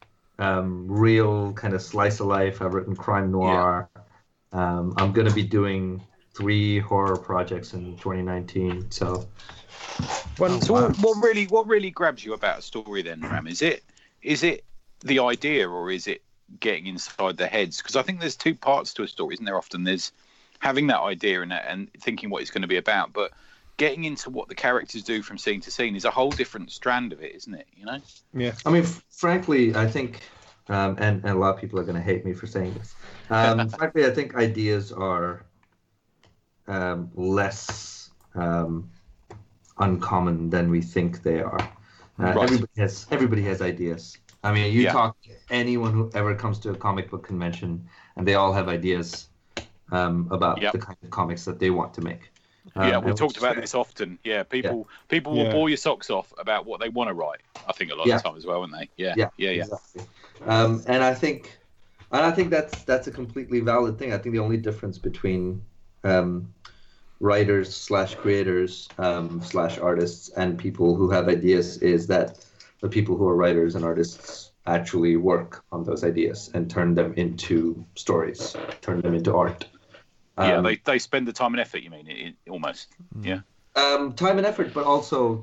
um, real kind of slice of life. I've written crime noir. Um, I'm going to be doing three horror projects in twenty nineteen. So One, So what, what really what really grabs you about a story then, Ram? Is it is it the idea or is it getting inside their heads? Because I think there's two parts to a story, isn't there? Often there's having that idea and and thinking what it's going to be about, but getting into what the characters do from scene to scene is a whole different strand of it, isn't it? You know? yeah. I mean, f- frankly, I think, um, and, and a lot of people are going to hate me for saying this. Um, frankly, I think ideas are um, less um, uncommon than we think they are. Uh, Right. Everybody has everybody has ideas. I mean, you Yeah. talk to anyone who ever comes to a comic book convention, and they all have ideas um, about Yep. the kind of comics that they want to make. Yeah, Um, we've and talked which is about great. this often. Yeah, people people will Yeah. bore your socks off about what they want to write. I think a lot Yeah. of the time as well, won't they? Yeah, Yeah, yeah, yeah. Exactly. Um, and I think, and I think that's that's a completely valid thing. I think the only difference between um, writers slash creators um, slash artists and people who have ideas is that the people who are writers and artists actually work on those ideas and turn them into stories, turn them into art. yeah, Um, they they spend the time and effort. You mean it, it, almost? Yeah. um, time and effort, but also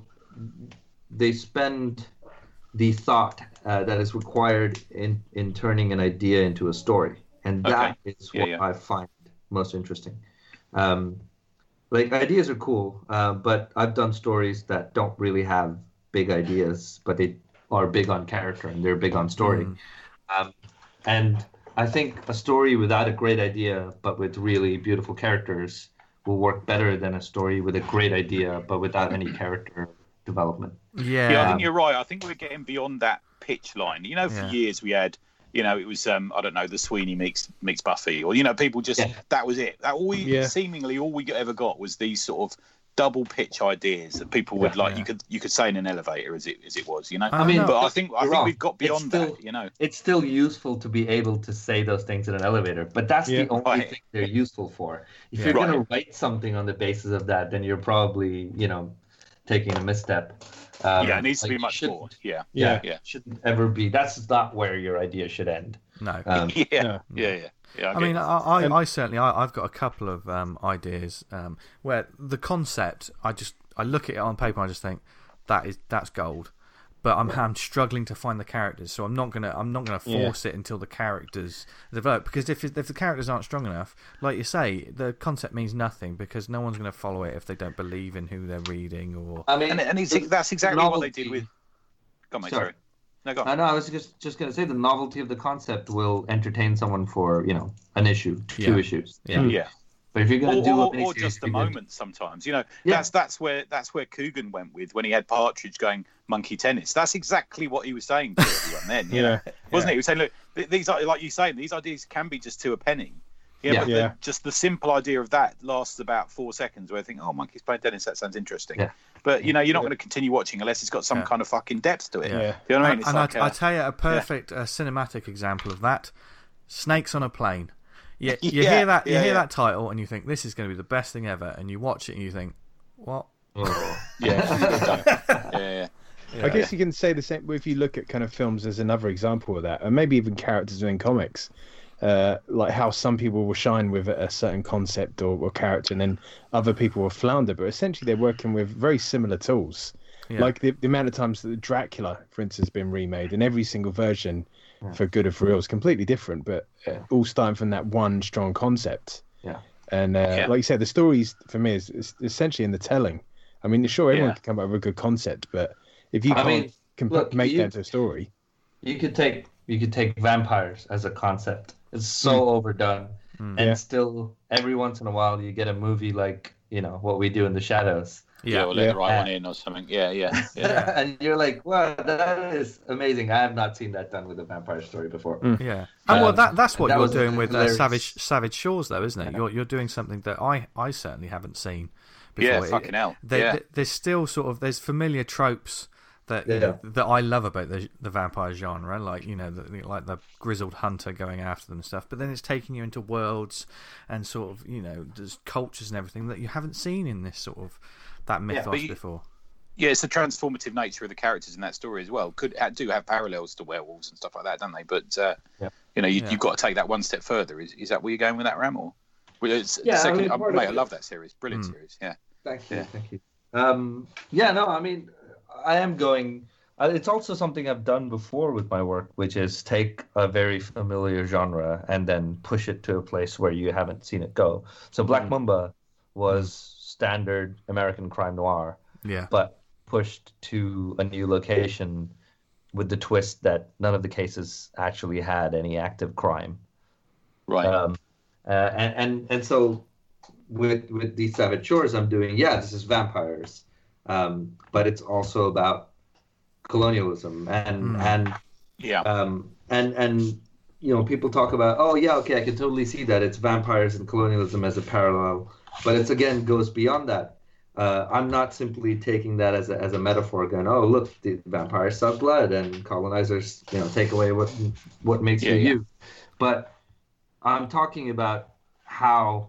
they spend the thought uh, that is required in, in turning an idea into a story. And that is Yeah, what yeah. I find most interesting. Um, like, ideas are cool, uh, but I've done stories that don't really have big ideas, but they are big on character and they're big on story. Mm. Um, and I think a story without a great idea, but with really beautiful characters, will work better than a story with a great idea, but without any character development. Yeah. Yeah, I Um, think you're right. I think we're getting beyond that pitch line. You know, for Yeah. years we had, you know, it was um, I don't know, the Sweeney meets meets Buffy, or you know, people just Yeah. that was it. That all we Yeah. seemingly all we ever got was these sort of double pitch ideas that people would Yeah. like. Yeah. You could you could say in an elevator as it as it was, you know. I I mean, know. But I think I You're think wrong. we've got It's beyond still- that. You know. It's still useful to be able to say those things in an elevator, but that's Yeah. the only Right. thing they're useful for. If Yeah. you're going Right. to write something on the basis of that, then you're probably, you know, taking a misstep. Um, yeah, it needs to like, be you much shouldn't- more. Yeah. Yeah. Yeah. Shouldn't ever be. That's not where your idea should end. No. Um, Yeah. Yeah. No. Yeah. Yeah. yeah I mean, get I, that. I, And- I certainly, I, I've got a couple of um, ideas um, where the concept, I just, I look at it on paper, and I just think that is that's gold, but I'm, I'm struggling to find the characters, so I'm not gonna, I'm not gonna Yeah. force it until the characters develop, because if if the characters aren't strong enough, like you say, the concept means nothing because no one's gonna follow it if they don't believe in who they're reading or. I mean, and and it's, the- that's the exactly what they did novelty- with. Go on, mate. Sorry. Sorry. No, go on. I know. I was just just going to say the novelty of the concept will entertain someone for you know an issue, two Yeah. issues. Yeah. Yeah. But if you're going Or, to do or, a miniseries, or just the you're gonna- moment sometimes, you know. Yeah. That's that's where that's where Coogan went with when he had Partridge going monkey tennis. That's exactly what he was saying to everyone then, you know, Yeah. wasn't it? He was saying, look, th- these are like you saying, these ideas can be just to a penny, Yeah, Yeah. but Yeah. The, just the simple idea of that lasts about four seconds where I think, oh, Monkeys playing tennis, that sounds interesting. Yeah. But, you know, you're not going to continue watching unless it's got some Yeah. kind of fucking depth to it. Yeah. Do you know what I mean? It's and like, I, uh, I tell you, a perfect uh, cinematic example of that: Snakes on a Plane. You, you Yeah, hear that, you yeah, hear yeah. that title, and you think this is going to be the best thing ever, and you watch it and you think, what? Oh. yeah, yeah, yeah. I guess you can say the same if you look at kind of films as another example of that, and maybe even characters within comics, uh, like how some people will shine with a certain concept or, or character, and then other people will flounder. But essentially, they're working with very similar tools. Yeah. Like the, the amount of times that Dracula, for instance, has been remade, and every single version, Yeah. for good or for real, is completely different, but uh, all starting from that one strong concept. Yeah. And uh, Yeah. like you said, the stories for me is, is essentially in the telling. I mean, sure, everyone Yeah. can come up with a good concept, but if you I can't mean, comp- look, make you- that into a story, You could take you could take vampires as a concept. It's so overdone, and Yeah. still every once in a while you get a movie like you know What We Do in the Shadows, Yeah, Yeah, or let yeah. the right one in or something. Yeah, yeah, yeah. and you're like, wow, that is amazing. I have not seen that done with a vampire story before. Yeah, and well, Um, that that's what that you're was doing with uh, hilarious. Savage Savage Shores, though, isn't it? Yeah. You're you're doing something that I, I certainly haven't seen before. Yeah, It- fucking hell. they- Yeah. they- there's still sort of there's familiar tropes that you Yeah. know, that I love about the the vampire genre, like you know, the, like the grizzled hunter going after them and stuff. But then it's taking you into worlds and sort of you know there's cultures and everything that you haven't seen in this sort of that mythos but you- before. Yeah, it's the transformative nature of the characters in that story as well. Could uh, do have parallels to werewolves and stuff like that, don't they? But uh, Yeah. you know, you, Yeah. you've got to take that one step further. Is is that where you're going with that, Ram? Or well, it's, Yeah, I second, mean, uh, part of mate, I it- love that series. Brilliant Mm. series. Yeah, Thank you, Yeah. thank you. Um, yeah, no, I mean, I am going. Uh, it's also something I've done before with my work, which is take a very familiar genre and then push it to a place where you haven't seen it go. So Black Mamba was standard American crime noir, Yeah, but pushed to a new location with the twist that none of the cases actually had any active crime. right. Um, uh, and, and and so with with these Savage Shores, I'm doing yeah, this is vampires, um, but it's also about colonialism and Mm. and yeah, um, and and you know people talk about oh yeah okay I can totally see that it's vampires and colonialism as a parallel, but it's again goes beyond that. Uh, I'm not simply taking that as a as a metaphor, going oh look the vampires suck blood and colonizers you know take away what what makes Yeah, you yeah. you, but I'm talking about how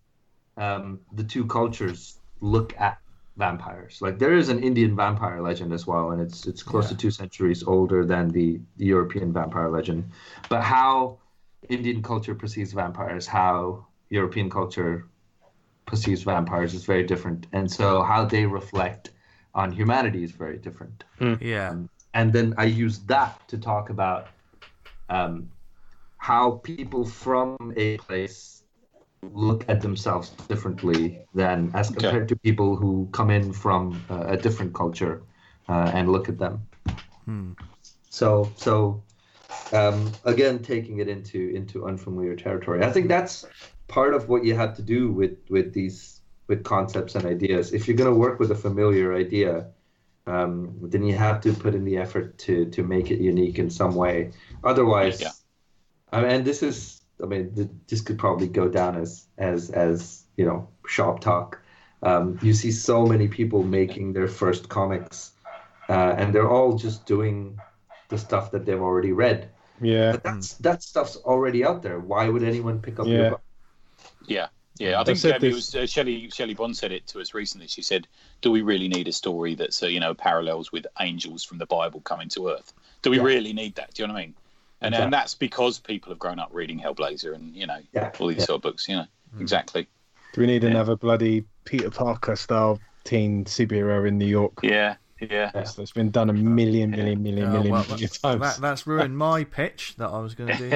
um, the two cultures look at vampires. Like there is an Indian vampire legend as well, and it's it's close Yeah. to two centuries older than the, the European vampire legend. But how Indian culture perceives vampires, how European culture perceives vampires is very different, and so how they reflect on humanity is very different. yeah, Um, and then I use that to talk about um, how people from a place look at themselves differently than as Okay. compared to people who come in from uh, a different culture uh, and look at them. Hmm. So, so um, again, taking it into into unfamiliar territory. I think that's part of what you have to do with with these with concepts and ideas. If you're going to work with a familiar idea, um, then you have to put in the effort to to make it unique in some way. Otherwise, Yeah. I mean, and this is, I mean, th- this could probably go down as as as you know, shop talk. Um, you see so many people making their first comics, uh, and they're all just doing the stuff that they've already read. yeah, But that's that stuff's already out there. Why would anyone pick up Yeah. your book? Yeah, yeah. I I've think said um, it this- was uh, Shelley Shelley Bond said it to us recently. She said, "Do we really need a story that's uh, you know parallels with angels from the Bible coming to Earth? Do we Yeah. really need that? Do you know what I mean?" And Exactly. and that's because people have grown up reading Hellblazer and you know Yeah, all these yeah. sort of books. You know exactly. Do we need Yeah. another bloody Peter Parker style teen superhero in New York? Yeah, yeah. That's, that's been done a million, million, million, Oh, million, well, million that, times. that, that's ruined my pitch that I was going to do.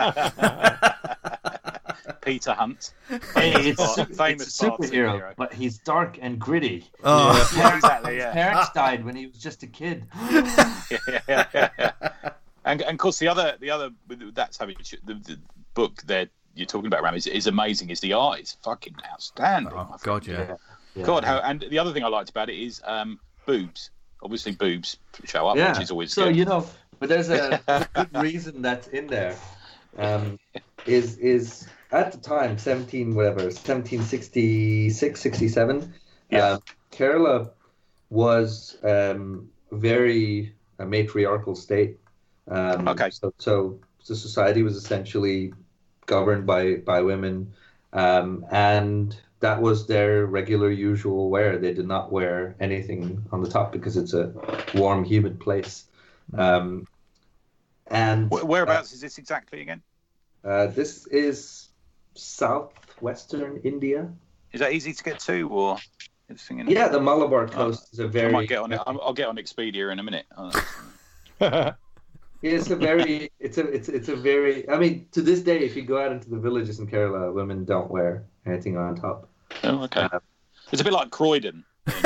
Peter Hunt, Hey, famous it's, Bart- su- famous it's a Bart superhero, but he's dark and gritty. Oh, Yeah, exactly. His Yeah. parents died when he was just a kid. yeah, yeah, yeah. And and of course the other the other that's how it, the, the book that you're talking about, Ram, is, is amazing. Is the art is fucking outstanding. Oh, my friend. God, yeah. Yeah. God, how and the other thing I liked about it is um, boobs. Obviously, boobs show up, Yeah. which is always so good. you know, but there's a, a good reason that's in there. Um, is is at the time, seventeen whatever, seventeen sixty-six, sixty-seven, Yeah. um, Kerala was um, very a matriarchal state. Um, Okay. So, so the society was essentially governed by by women, um, and that was their regular, usual wear. They did not wear anything on the top because it's a warm, humid place. Um, and Wh- Whereabouts is this exactly again? uh, this is southwestern India. Is that easy to get to, or? Is thinking, Yeah, the Malabar coast is a I very. might get on it. I'll I'll get on Expedia in a minute. Oh, It's a very. It's a. It's it's a very. I mean, to this day, if you go out into the villages in Kerala, women don't wear anything on top. oh, okay. Uh, It's a bit like Croydon.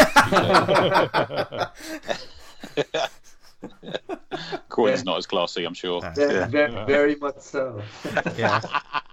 Croydon's not as classy, I'm sure. Ve- Very, very much so. Yeah.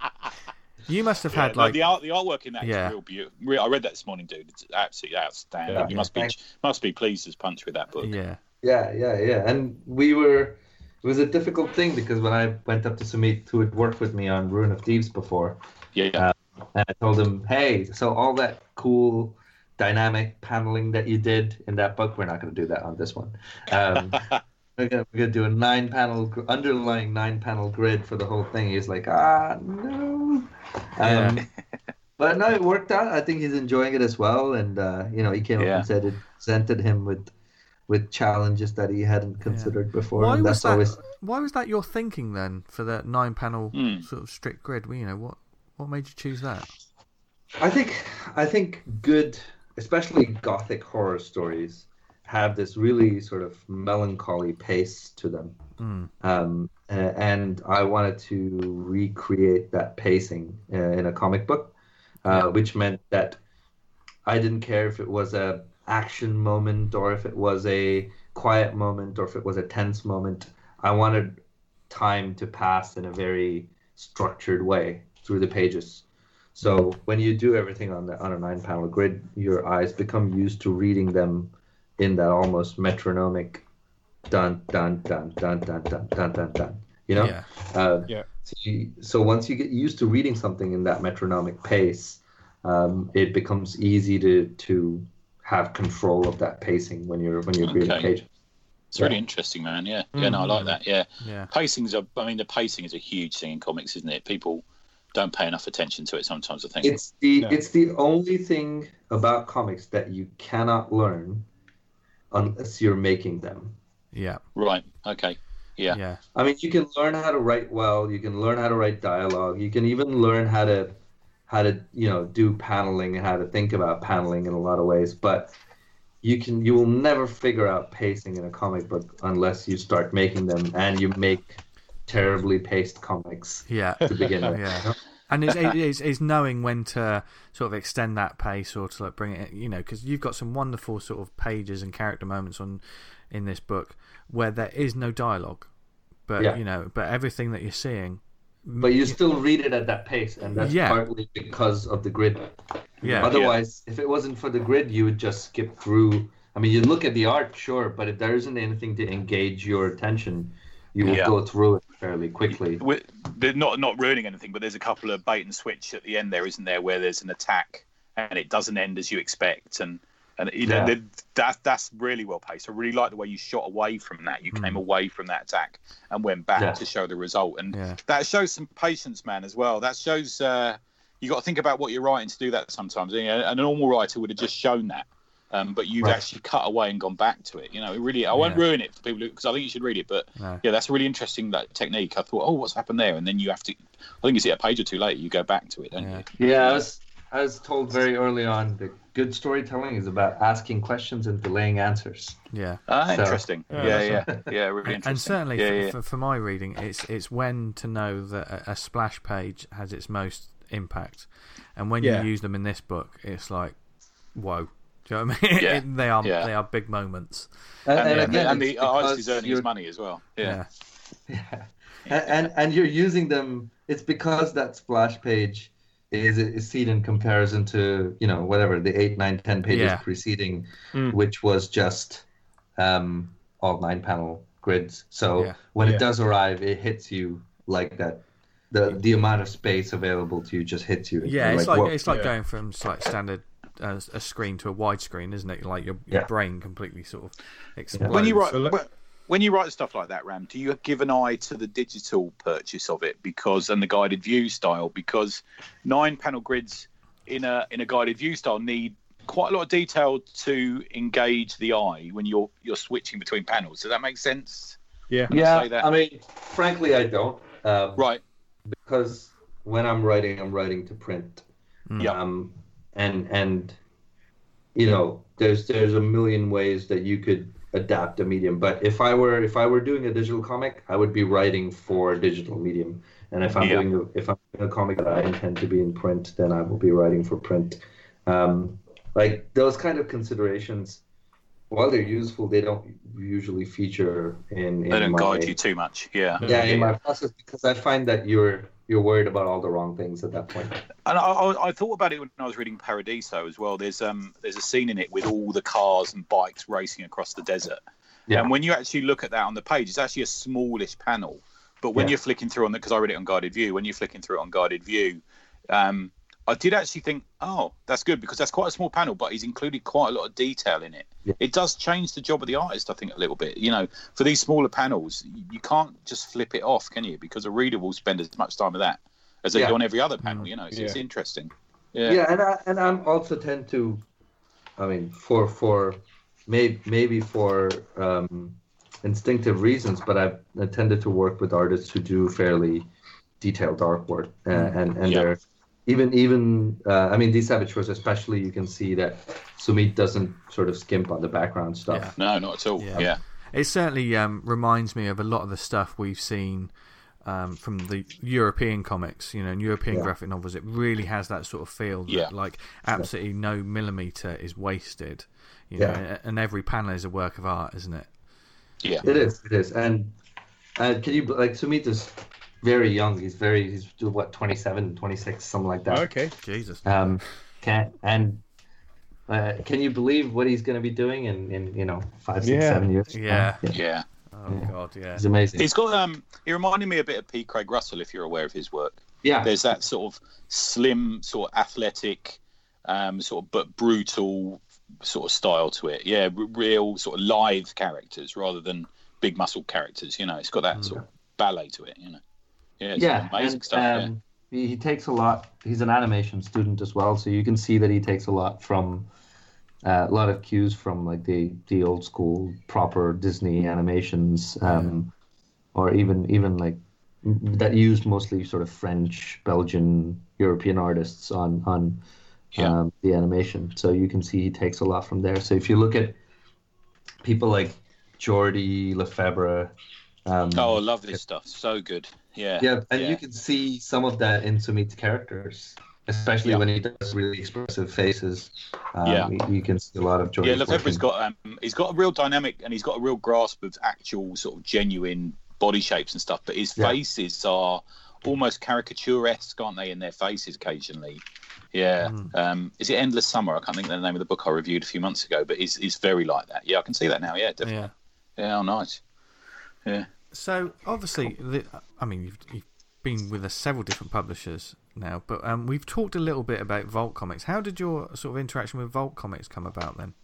You must have Yeah, had no, like the art, the artwork in that is Yeah. real beautiful. I read that this morning, dude. It's absolutely outstanding. Yeah. You must be must be pleased as punch with that book. yeah. Yeah, yeah, yeah. And we were. It was a difficult thing because when I went up to Sumit, who had worked with me on Ruin of Thieves before, Yeah, Uh, and I told him, "Hey, so all that cool, dynamic paneling that you did in that book, we're not going to do that on this one. Um, we're going to do a nine-panel, gr- underlying nine-panel grid for the whole thing." He's like, "Ah, no." Yeah. Um, but no, it worked out. I think he's enjoying it as well. And uh, you know, he came Yeah. up and said it presented him with with challenges that he hadn't considered before. Why and was that's that? always Why was that your thinking then for the nine-panel Hmm. sort of strict grid? Well, you know what? What made you choose that? I think I think good, especially gothic horror stories, have this really sort of melancholy pace to them, Mm. um, a- and I wanted to recreate that pacing uh, in a comic book, uh, Yeah. which meant that I didn't care if it was a action moment or if it was a quiet moment or if it was a tense moment. I wanted time to pass in a very structured way through the pages. So when you do everything on the on a nine panel grid, your eyes become used to reading them in that almost metronomic dun dun dun dun dun dun dun dun dun. You know? Yeah. Uh, Yeah. So, you, so once you get used to reading something in that metronomic pace, um, it becomes easy to to have control of that pacing when you're when you're reading Okay. pages. It's really interesting, man. Yeah, yeah, no, I like that. Yeah, Yeah. pacing's a. I mean, the pacing is a huge thing in comics, isn't it? People don't pay enough attention to it sometimes. I think. It's the No. it's the only thing about comics that you cannot learn unless you're making them. Yeah. Right. Okay. Yeah. Yeah. I mean, you can learn how to write well. You can learn how to write dialogue. You can even learn how to how to you know do paneling and how to think about paneling in a lot of ways. But you can you will never figure out pacing in a comic book unless you start making them, and you make terribly paced comics Yeah. to begin with. Yeah. And it's, it is is knowing when to sort of extend that pace or to like bring it, you know, because you've got some wonderful sort of pages and character moments on in this book where there is no dialogue, but Yeah. you know, but everything that you're seeing, But you still read it at that pace, and that's Yeah. partly because of the grid. yeah, Otherwise, if it wasn't for the grid, you would just skip through. I mean, you look at the art, sure, but if there isn't anything to engage your attention, you will Yeah. go through it fairly quickly. We're, they're not not ruining anything, but there's a couple of bait and switch at the end there, isn't there, where there's an attack and it doesn't end as you expect, and and you know Yeah. the- that that's really well paced. I really like the way you shot away from that. You came away from that attack and went back Yeah. to show the result, and Yeah. that shows some patience, man, as well. That shows uh, you got to think about what you're writing to do that sometimes. You know, a normal writer would have just shown that. Um, but you've Right. actually cut away and gone back to it. You know, it really. I won't Yeah. ruin it for people because I think you should read it. But No. yeah, that's a really interesting that technique. I thought, oh, what's happened there? And then you have to. I think you see a page or two later, you go back to it, don't Yeah. you? Yeah, I was, I was told very early on that good storytelling is about asking questions and delaying answers. yeah. Ah, So- interesting. Yeah, Yeah, that's yeah, yeah, really interesting. And certainly yeah, for, yeah. For, for my reading, it's it's when to know that a, a splash page has its most impact, and when Yeah. you use them in this book, it's like, whoa. Do you know what I mean? Yeah. they are Yeah. they are big moments. And, and, and the- again, and it's the artist because is earning his you're- money as well. Yeah. Yeah. And, and and you're using them. It's because that splash page is is seen in comparison to you know whatever the eight, nine, ten pages Yeah. preceding, Mm. which was just um, all nine panel grids. So Yeah. when Yeah. it does arrive, it hits you like that the the amount of space available to you just hits you. Yeah, it's like, what- it's like yeah. going from like standard uh, a screen to a widescreen, isn't it? Like your, your Yeah. brain completely sort of explodes. When you write, So look- when- when you write stuff like that, Ram, do you give an eye to the digital purchase of it because and the guided view style? Because nine panel grids in a in a guided view style need quite a lot of detail to engage the eye when you're you're switching between panels. Does that make sense? Yeah. When I Yeah, say that? I mean, frankly, I don't. Um, Right. Because when I'm writing, I'm writing to print. Yeah. Um, and and you know, there's there's a million ways that you could adapt a medium. But if I were if I were doing a digital comic, I would be writing for a digital medium. And if I'm Yeah. doing a, if I'm doing a comic that I intend to be in print, then I will be writing for print. Um, like those kind of considerations, while they're useful, they don't usually feature in. in They don't my, guide you too much. Yeah. Yeah, in my process, because I find that you're you're worried about all the wrong things at that point. And I, I, I thought about it when I was reading Paradiso as well. There's um there's a scene in it with all the cars and bikes racing across the desert. Yeah. And when you actually look at that on the page, it's actually a smallish panel. But when Yeah. you're flicking through on the, because I read it on guided view, when you're flicking through it on guided view, um, I did actually think, oh, that's good because that's quite a small panel, but he's included quite a lot of detail in it. Yeah. It does change the job of the artist, I think, a little bit. You know, for these smaller panels, you- you can't just flip it off, can you? Because a reader will spend as much time with that as they Yeah. do on every other panel. You know, it's, it's Yeah. interesting. Yeah, Yeah. and I and I'm also tend to, I mean, for for maybe maybe for um, instinctive reasons, but I've I tended to work with artists who do fairly detailed artwork, uh, and and Yeah. they're even even uh, I mean, these Savage Shores especially, you can see that Sumit doesn't sort of skimp on the background stuff. Yeah. No, not at all. Yeah. Yeah. It certainly um, reminds me of a lot of the stuff we've seen um, from the European comics, you know, and European Yeah. graphic novels. It really has that sort of feel that, Yeah. like, absolutely no millimeter is wasted, you Yeah. know, and every panel is a work of art, isn't it? Yeah. It is, it is, and uh, can you like Sumit is very young. He's very he's what twenty-seven, twenty-six, something like that. Okay. Jesus. Um, can and uh, can you believe what he's going to be doing in, in you know five, six, Yeah. seven years? Yeah. yeah, Yeah. Oh, Yeah. God, yeah. he's amazing. He's got um. He reminded me a bit of P. Craig Russell, if you're aware of his work. yeah, There's that sort of slim, sort of athletic, um, sort of but brutal sort of style to it. Yeah, r- real sort of live characters rather than big muscle characters. You know, it's got that sort of ballet to it. You know, yeah, it's yeah, amazing and, stuff. um, he, he takes a lot. He's an animation student as well, so you can see that he takes a lot from uh, a lot of cues from like the the old school proper Disney animations, um, or even even like m- that used mostly sort of French, Belgian, European artists on on Yeah. um, the animation. So you can see he takes a lot from there. So if you look at people like Jordi Lefebvre, um, Yeah. Oh, lovely stuff. So good. Yeah. yeah, and yeah. you can see some of that in Sumit's characters, especially Yeah. when he does really expressive faces. Um, Yeah. you, you can see a lot of Jordi. Yeah, Lefebvre's got um, he's got a real dynamic and he's got a real grasp of actual sort of genuine body shapes and stuff. But his Yeah. faces are almost caricaturesque, aren't they, in their faces occasionally? Yeah. Mm. Um, is it Endless Summer? I can't think of the name of the book I reviewed a few months ago, but he's, he's very like that. Yeah, I can see that now. Yeah, definitely. Yeah. Yeah, oh, nice. Yeah. So, obviously, the, I mean, you've, you've been with us several different publishers now, but um, we've talked a little bit about Vault Comics. How did your sort of interaction with Vault Comics come about then?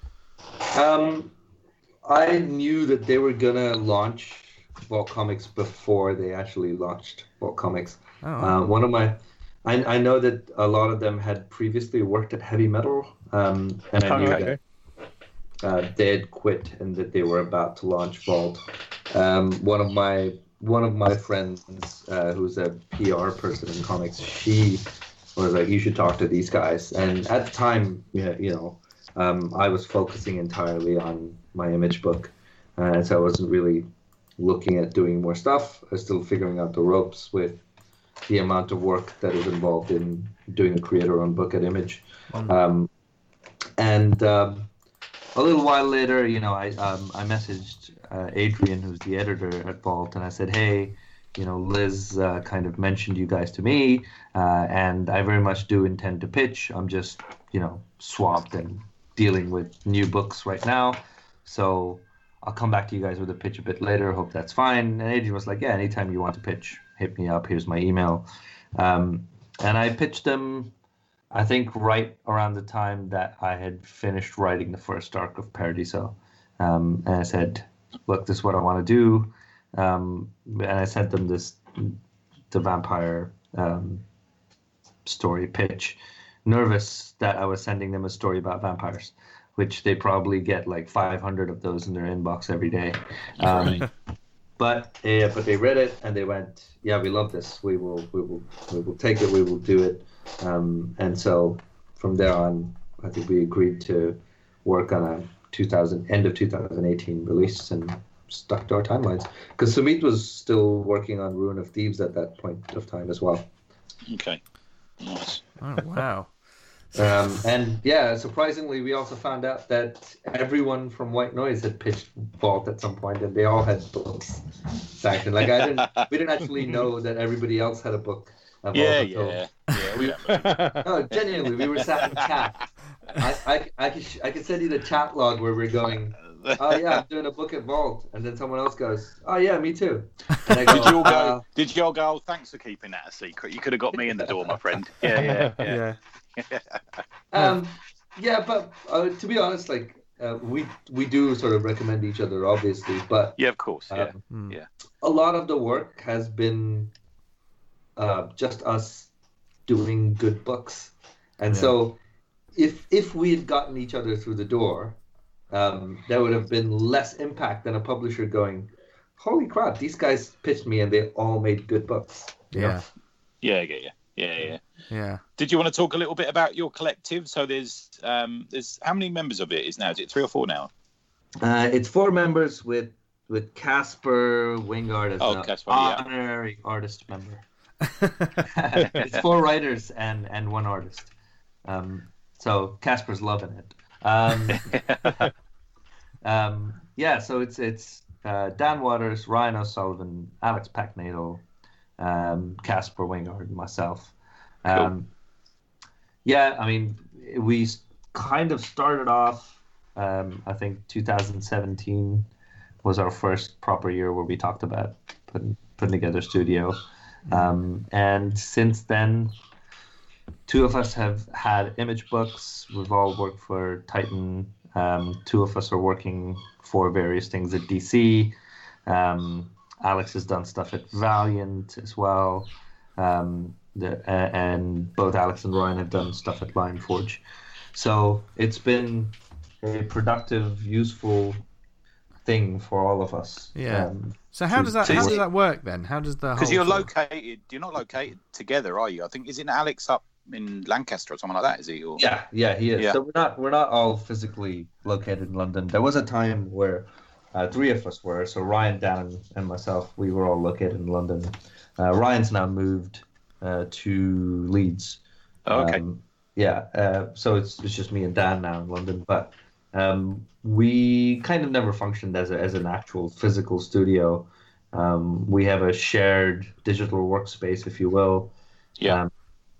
Um, I knew that they were gonna launch Vault Comics before they actually launched Vault Comics. Oh, Uh, one of my, I, I know that a lot of them had previously worked at Heavy Metal, um, and I knew Okay. that uh, they had quit and that they were about to launch Vault. Um, one of my one of my friends, uh, who's a P R person in comics, she was like, "You should talk to these guys." And at the time, yeah, you know, um, I was focusing entirely on my image book, uh, so I wasn't really looking at doing more stuff. I was still figuring out the ropes with the amount of work that is involved in doing a creator-owned book at Image. Um, and um, a little while later, you know, I um, I messaged uh, Adrian, who's the editor at Vault, and I said, hey, you know, Liz uh, kind of mentioned you guys to me, uh, and I very much do intend to pitch. I'm just, you know, swamped and dealing with new books right now, so I'll come back to you guys with a pitch a bit later. Hope that's fine. And Adrian was like, yeah, anytime you want to pitch, hit me up. Here's my email. Um, and I pitched them, I think, right around the time that I had finished writing the first arc of Paradiso. Um, and I said, look, this is what I want to do. Um, and I sent them this, the vampire um, story pitch, nervous that I was sending them a story about vampires, which they probably get like five hundred of those in their inbox every day. Um, Right. But yeah, but they read it and they went, yeah, we love this. We will, we will, we will take it. We will do it. Um, and so from there on, I think we agreed to work on a two thousand end of two thousand eighteen release and stuck to our timelines. Because Sumit was still working on Ruin of Thieves at that point of time as well. Okay. Nice. Oh wow. Um, and yeah, surprisingly, we also found out that everyone from White Noise had pitched Vault at some point, and they all had books sanctioned. Like I didn't, we didn't actually know that everybody else had a book. Of Yeah, Vault until- yeah, yeah. We don't believe it. No, genuinely, we were sat in chat. I, I, I, could, I could send you the chat log where we're going, oh yeah, I'm doing a book at Vault, and then someone else goes, oh yeah, me too. And I go, Did you all go? "Uh, Did you all go? Oh, thanks for keeping that a secret. You could have got me in the door, my friend. Yeah, yeah, yeah. Yeah. Um, yeah, but uh, to be honest, like uh, we we do sort of recommend each other, obviously, but Yeah, of course. Yeah. um, Mm. Yeah. a lot of the work has been uh, just us doing good books, and Yeah. so if if we had gotten each other through the door, um, there would have been less impact than a publisher going, "Holy crap, these guys pitched me and they all made good books." you know? Yeah. Yeah, yeah, yeah. Yeah, yeah. Yeah. Did you want to talk a little bit about your collective? So there's um there's how many members of it is now? Is it three or four now? Uh, it's four members with with Casper Wingard as Oh, an Casper, yeah. honorary artist member. It's four writers and and one artist. Um, so Casper's loving it. Um, um, yeah, so it's it's uh, Dan Waters, Ryan O'Sullivan, Alex Packnadel, um, Casper Wingard, and myself. Um, Yeah, I mean, we s- kind of started off. Um, I think two thousand seventeen was our first proper year where we talked about putting putting together a studio, um, and since then, two of us have had image books. We've all worked for Titan. Um, two of us are working for various things at D C. Um, Alex has done stuff at Valiant as well. Um, the, uh, and both Alex and Ryan have done stuff at Lionforge. So it's been a productive, useful thing for all of us. Yeah. Um, So how does that So how is does it- that work then? How does the Because whole you're sort of- located, you're not located together, are you? I think isn't Alex up in Lancaster or something like that? Is he? Or... Yeah, yeah, he is. Yeah. So we're not we're not all physically located in London. There was a time where uh, three of us were. So Ryan, Dan, and myself, we were all located in London. Uh, Ryan's now moved uh, to Leeds. Oh, okay. Um, yeah. Uh, so it's it's just me and Dan now in London, but um, we kind of never functioned as a, as an actual physical studio. Um, we have a shared digital workspace, if you will. Yeah. Um,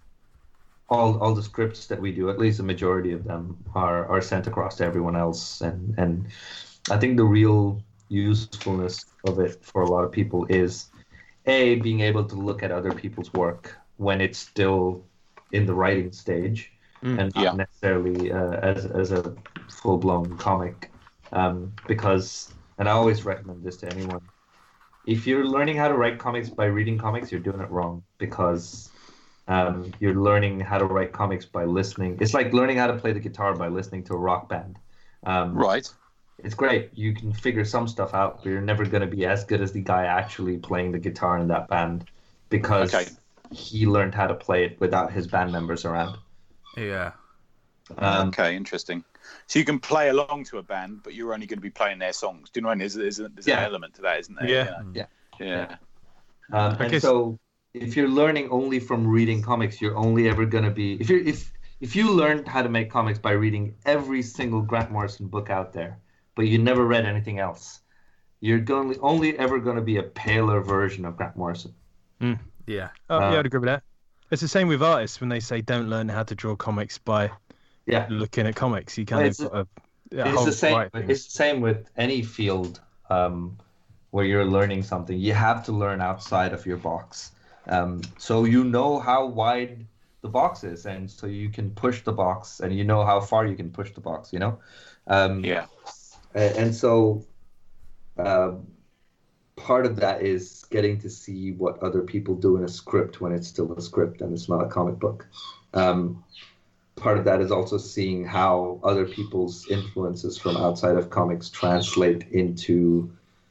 all all the scripts that we do, at least the majority of them, are are sent across to everyone else, and and I think the real usefulness of it for a lot of people is a being able to look at other people's work when it's still in the writing stage, Mm. and not Yeah. necessarily uh, as as a full blown comic, um, because and I always recommend this to anyone. If you're learning how to write comics by reading comics, you're doing it wrong, because um, you're learning how to write comics by listening. It's like learning how to play the guitar by listening to a rock band. Um, Right. It's great. You can figure some stuff out, but you're never going to be as good as the guy actually playing the guitar in that band, because Okay. he learned how to play it without his band members around. Yeah. Um, okay, interesting. So you can play along to a band, but you're only going to be playing their songs. Do you know what I mean? There's, there's, a, there's Yeah. an element to that, isn't there? Yeah. Yeah. Yeah. Yeah. Um, I and guess- so, if you're learning only from reading comics, you're only ever going to be if you if if you learned how to make comics by reading every single Grant Morrison book out there, but you never read anything else, you're going only ever going to be a paler version of Grant Morrison. Yeah. Oh, Uh, yeah, I'd agree with that. It's the same with artists when they say don't learn how to draw comics by Yeah, looking at comics. You kind Well, of it's got a, a it's whole the same. variety of It's the same with any field um, where you're learning something, you have to learn outside of your box. Um, so you know how wide the box is, and so you can push the box, and you know how far you can push the box, you know? Um, yeah. And so uh, part of that is getting to see what other people do in a script when it's still a script and it's not a comic book. Um, part of that is also seeing how other people's influences from outside of comics translate into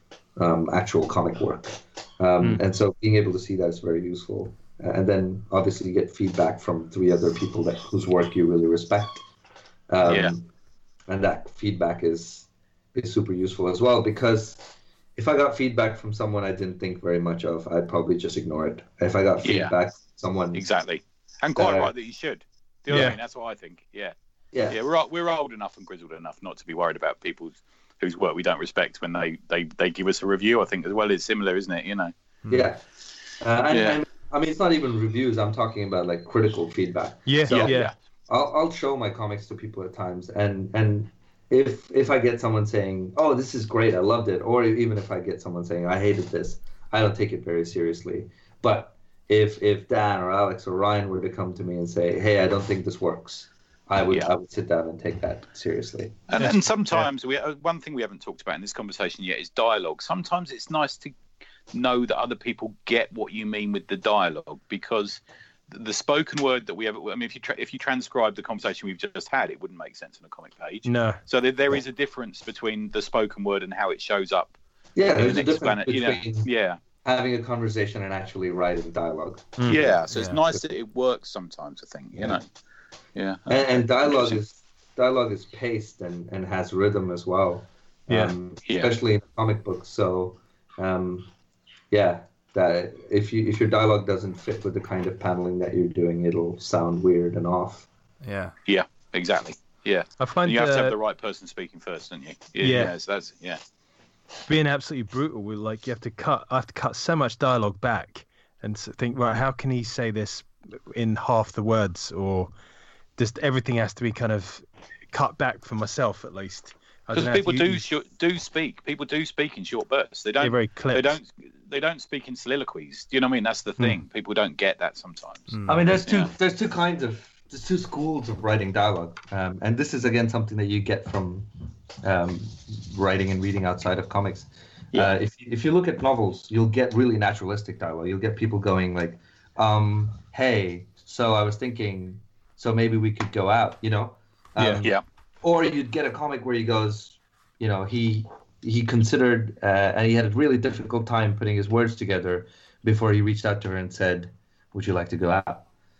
um, actual comic work. Um, mm. And so being able to see that is very useful. And then obviously you get feedback from three other people that whose work you really respect. Um, yeah. And that feedback is, is super useful as well, because if I got feedback from someone I didn't think very much of, I'd probably just ignore it. If I got feedback yeah. from someone... Exactly. And quite uh, right that you should. Do you know yeah. what I mean? That's what I think. Yeah. Yeah. Yeah, we're we're old enough and grizzled enough not to be worried about people whose work we don't respect when they, they, they give us a review, I think, as well. It's similar, isn't it? You know? Yeah. Uh, and, Yeah. and, I mean, it's not even reviews. I'm talking about, like, critical feedback. Yeah, So yeah. yeah. I'll, I'll show my comics to people at times, and, and if if I get someone saying, oh, this is great, I loved it, or even if I get someone saying, I hated this, I don't take it very seriously. But if if Dan or Alex or Ryan were to come to me and say, hey, I don't think this works, I would Yeah. I would sit down and take that seriously. And, and sometimes we uh, one thing we haven't talked about in this conversation yet is dialogue. Sometimes it's nice to know that other people get what you mean with the dialogue, because the spoken word that we have, I mean, if you tra- if you transcribe the conversation we've just had, it wouldn't make sense on a comic page. No. So there, there is a difference between the spoken word and how it shows up. Yeah, in there's an a difference explana- you know, between yeah, having a conversation and actually writing dialogue. Mm. yeah. So it's Yeah. nice that it works sometimes, I think. You Yeah. know, yeah. And, and dialogue Interesting. is dialogue is paced and, and has rhythm as well. Yeah. Um, Yeah. especially in comic books. So, um, yeah, that if you if your dialogue doesn't fit with the kind of paneling that you're doing, it'll sound weird and off. Yeah. Yeah, exactly. Yeah. I find You have to uh, have the right person speaking first, don't you? Yeah. so that's yeah. being absolutely brutal with, like, you have to cut. I have to cut so much dialogue back and s- think, right, how can he say this in half the words, or just everything has to be kind of cut back for myself at least. I don't Because know if people you- do short, do speak. People do speak in short bursts. They They're don't. very They clipped. don't. They don't speak in soliloquies. Do you know what I mean? That's the thing. People don't get that sometimes. Mm. I mean, there's two Yeah. there's two kinds of there's two schools of writing dialogue, um, and this is again something that you get from um, writing and reading outside of comics. Yeah. Uh, if if you look at novels, you'll get really naturalistic dialogue. You'll get people going like, um, "Hey, so I was thinking, so maybe we could go out," you know. Um, Yeah. Yeah. Or you'd get a comic where he goes, you know, he he considered uh, and he had a really difficult time putting his words together before he reached out to her and said, "Would you like to go out?"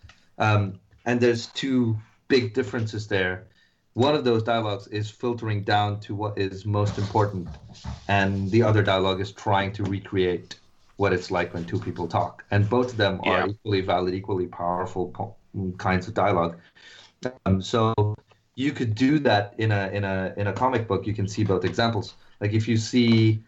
Um, and there's two big differences there. One of those dialogues is filtering down to what is most important, and the other dialogue is trying to recreate what it's like when two people talk. And both of them are Yeah. equally valid, equally powerful po- kinds of dialogue. Um, so you could do that in a in a in a comic book. You can see both examples. Like if you see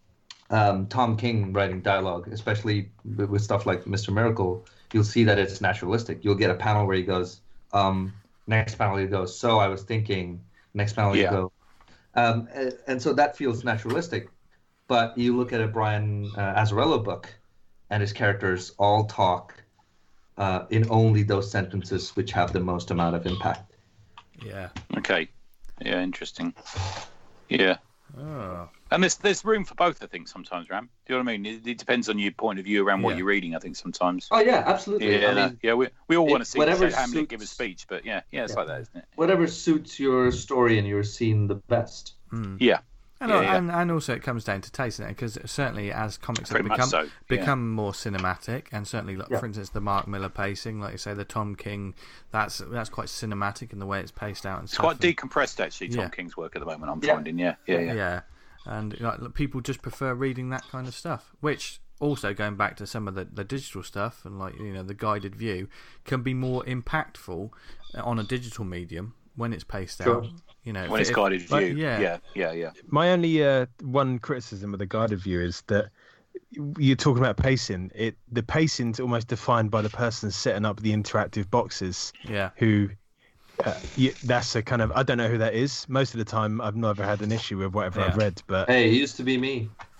um, Tom King writing dialogue, especially with, with stuff like Mister Miracle, you'll see that it's naturalistic. You'll get a panel where he goes, um, next panel he goes, so I was thinking, next panel Yeah. you go. Um, and, and so that feels naturalistic. But you look at a Brian uh, Azzarello book, and his characters all talk uh, in only those sentences which have the most amount of impact. Yeah. Okay. Yeah. Interesting. Yeah. Oh. And there's there's room for both, I think, sometimes, Ram. Do you know what I mean? It, it depends on your point of view around what Yeah. you're reading, I think, sometimes. Oh yeah, absolutely. Yeah, I no, mean, yeah. We we all it- want to see whatever say Hamlet give a suits- speech, but yeah, yeah, it's Yeah. like that, isn't it? whatever suits your story and your scene the best. Mm. Yeah. And, Yeah, yeah. and and also it comes down to taste, because certainly as comics Pretty have much become so. Yeah. become more cinematic, and certainly, like, Yeah. for instance, the Mark Miller pacing, like you say, the Tom King, that's that's quite cinematic in the way it's paced out and It's stuff. quite and- decompressed, actually. Tom Yeah. King's work at the moment, I'm Yeah. finding. Yeah, yeah, yeah. Yeah, and like, look, people just prefer reading that kind of stuff, which also, going back to some of the, the digital stuff and, like, you know, the guided view can be more impactful on a digital medium when it's paced Sure. out. You know, When if- it's guided view. like, yeah. yeah, yeah, yeah. My only uh, one criticism of the guided view is that you're talking about pacing. It the pacing's almost defined by the person setting up the interactive boxes. yeah, Who, uh, you, that's a kind of I don't know who that is. Most of the time, I've never had an issue with whatever I've Yeah. read, but Hey, it used to be me.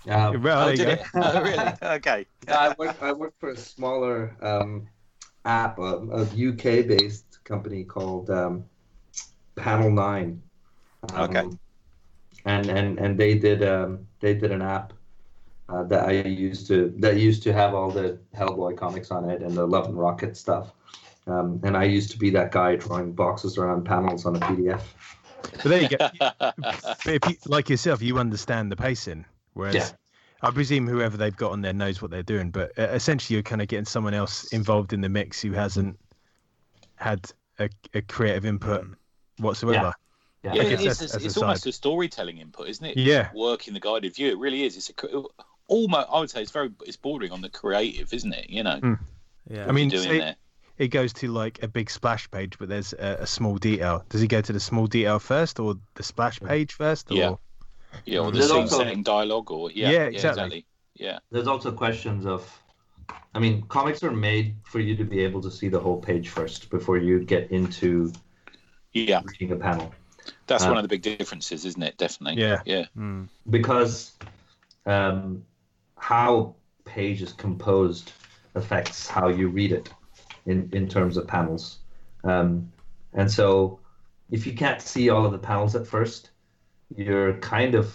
Uh, Well, Oh, there you did go. it? Oh, really? Okay. I work I work for a smaller um, app, a, a U K based company called um, Panel Nine. Um, Okay. And, and and they did um, they did an app uh, that I used to that used to have all the Hellboy comics on it and the Love and Rocket stuff. Um, and I used to be that guy drawing boxes around panels on a P D F. But there you go. But if you, like yourself, you understand the pacing, whereas Yeah. I presume whoever they've got on there knows what they're doing. But uh, essentially, you're kind of getting someone else involved in the mix who hasn't had a, a creative input whatsoever. Yeah. Yeah, I it guess is. that's It's, as a it's almost side. a storytelling input, isn't it? Yeah. Working the guided view, it really is. It's a almost. I would say it's very. It's bordering on the creative, isn't it? You know. Mm. Yeah. I mean, doing say there. it goes to like a big splash page, but there's a, a small detail. Does he go to the small detail first, or the splash page first? Or... Yeah. Yeah, or the There's scene also- setting dialogue, or yeah, Yeah, yeah, exactly. exactly. Yeah, There's also questions of, I mean, comics are made for you to be able to see the whole page first before you get into yeah. reading a panel. That's Uh, one of the big differences, isn't it? Definitely. Yeah. Yeah. Mm. Because um, how page is composed affects how you read it in, in terms of panels. Um, and so if you can't see all of the panels at first, you're kind of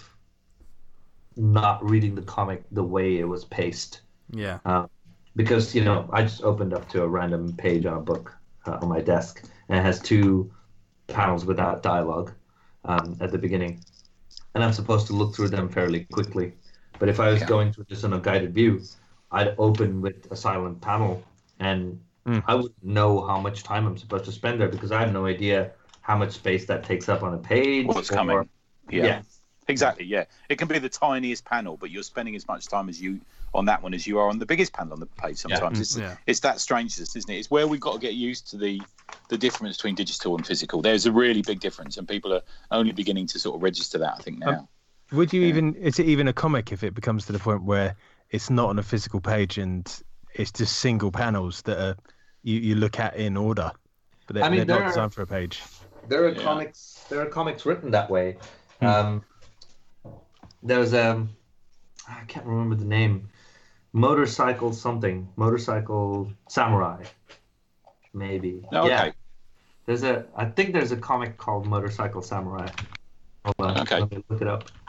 not reading the comic the way it was paced. Yeah. Uh, because, you know, I just opened up to a random page on a book uh, on my desk, and it has two panels without dialogue um, at the beginning. And I'm supposed to look through them fairly quickly. But if I was Yeah. going through this on a guided view, I'd open with a silent panel, and Mm. I wouldn't know how much time I'm supposed to spend there because I have no idea how much space that takes up on a page. What's or- coming? Yeah. yeah. Exactly. Yeah. It can be the tiniest panel, but you're spending as much time as you on that one as you are on the biggest panel on the page. Sometimes it's Yeah. it's that strangeness, isn't it? It's where we've got to get used to the the difference between digital and physical. There's a really big difference, and people are only beginning to sort of register that. I think now. Um, Would you Yeah. even? Is it even a comic if it becomes to the point where it's not on a physical page and it's just single panels that are you, you look at in order, but they're, I mean, they're there not are- designed for a page? There are Yeah. comics. There are comics written that way. Hmm. Um, there's um, I can't remember the name. Motorcycle something. Motorcycle Samurai. Maybe. Oh, okay. Yeah. There's a. I think there's a comic called Motorcycle Samurai. Hold on. Okay. Let me look it up.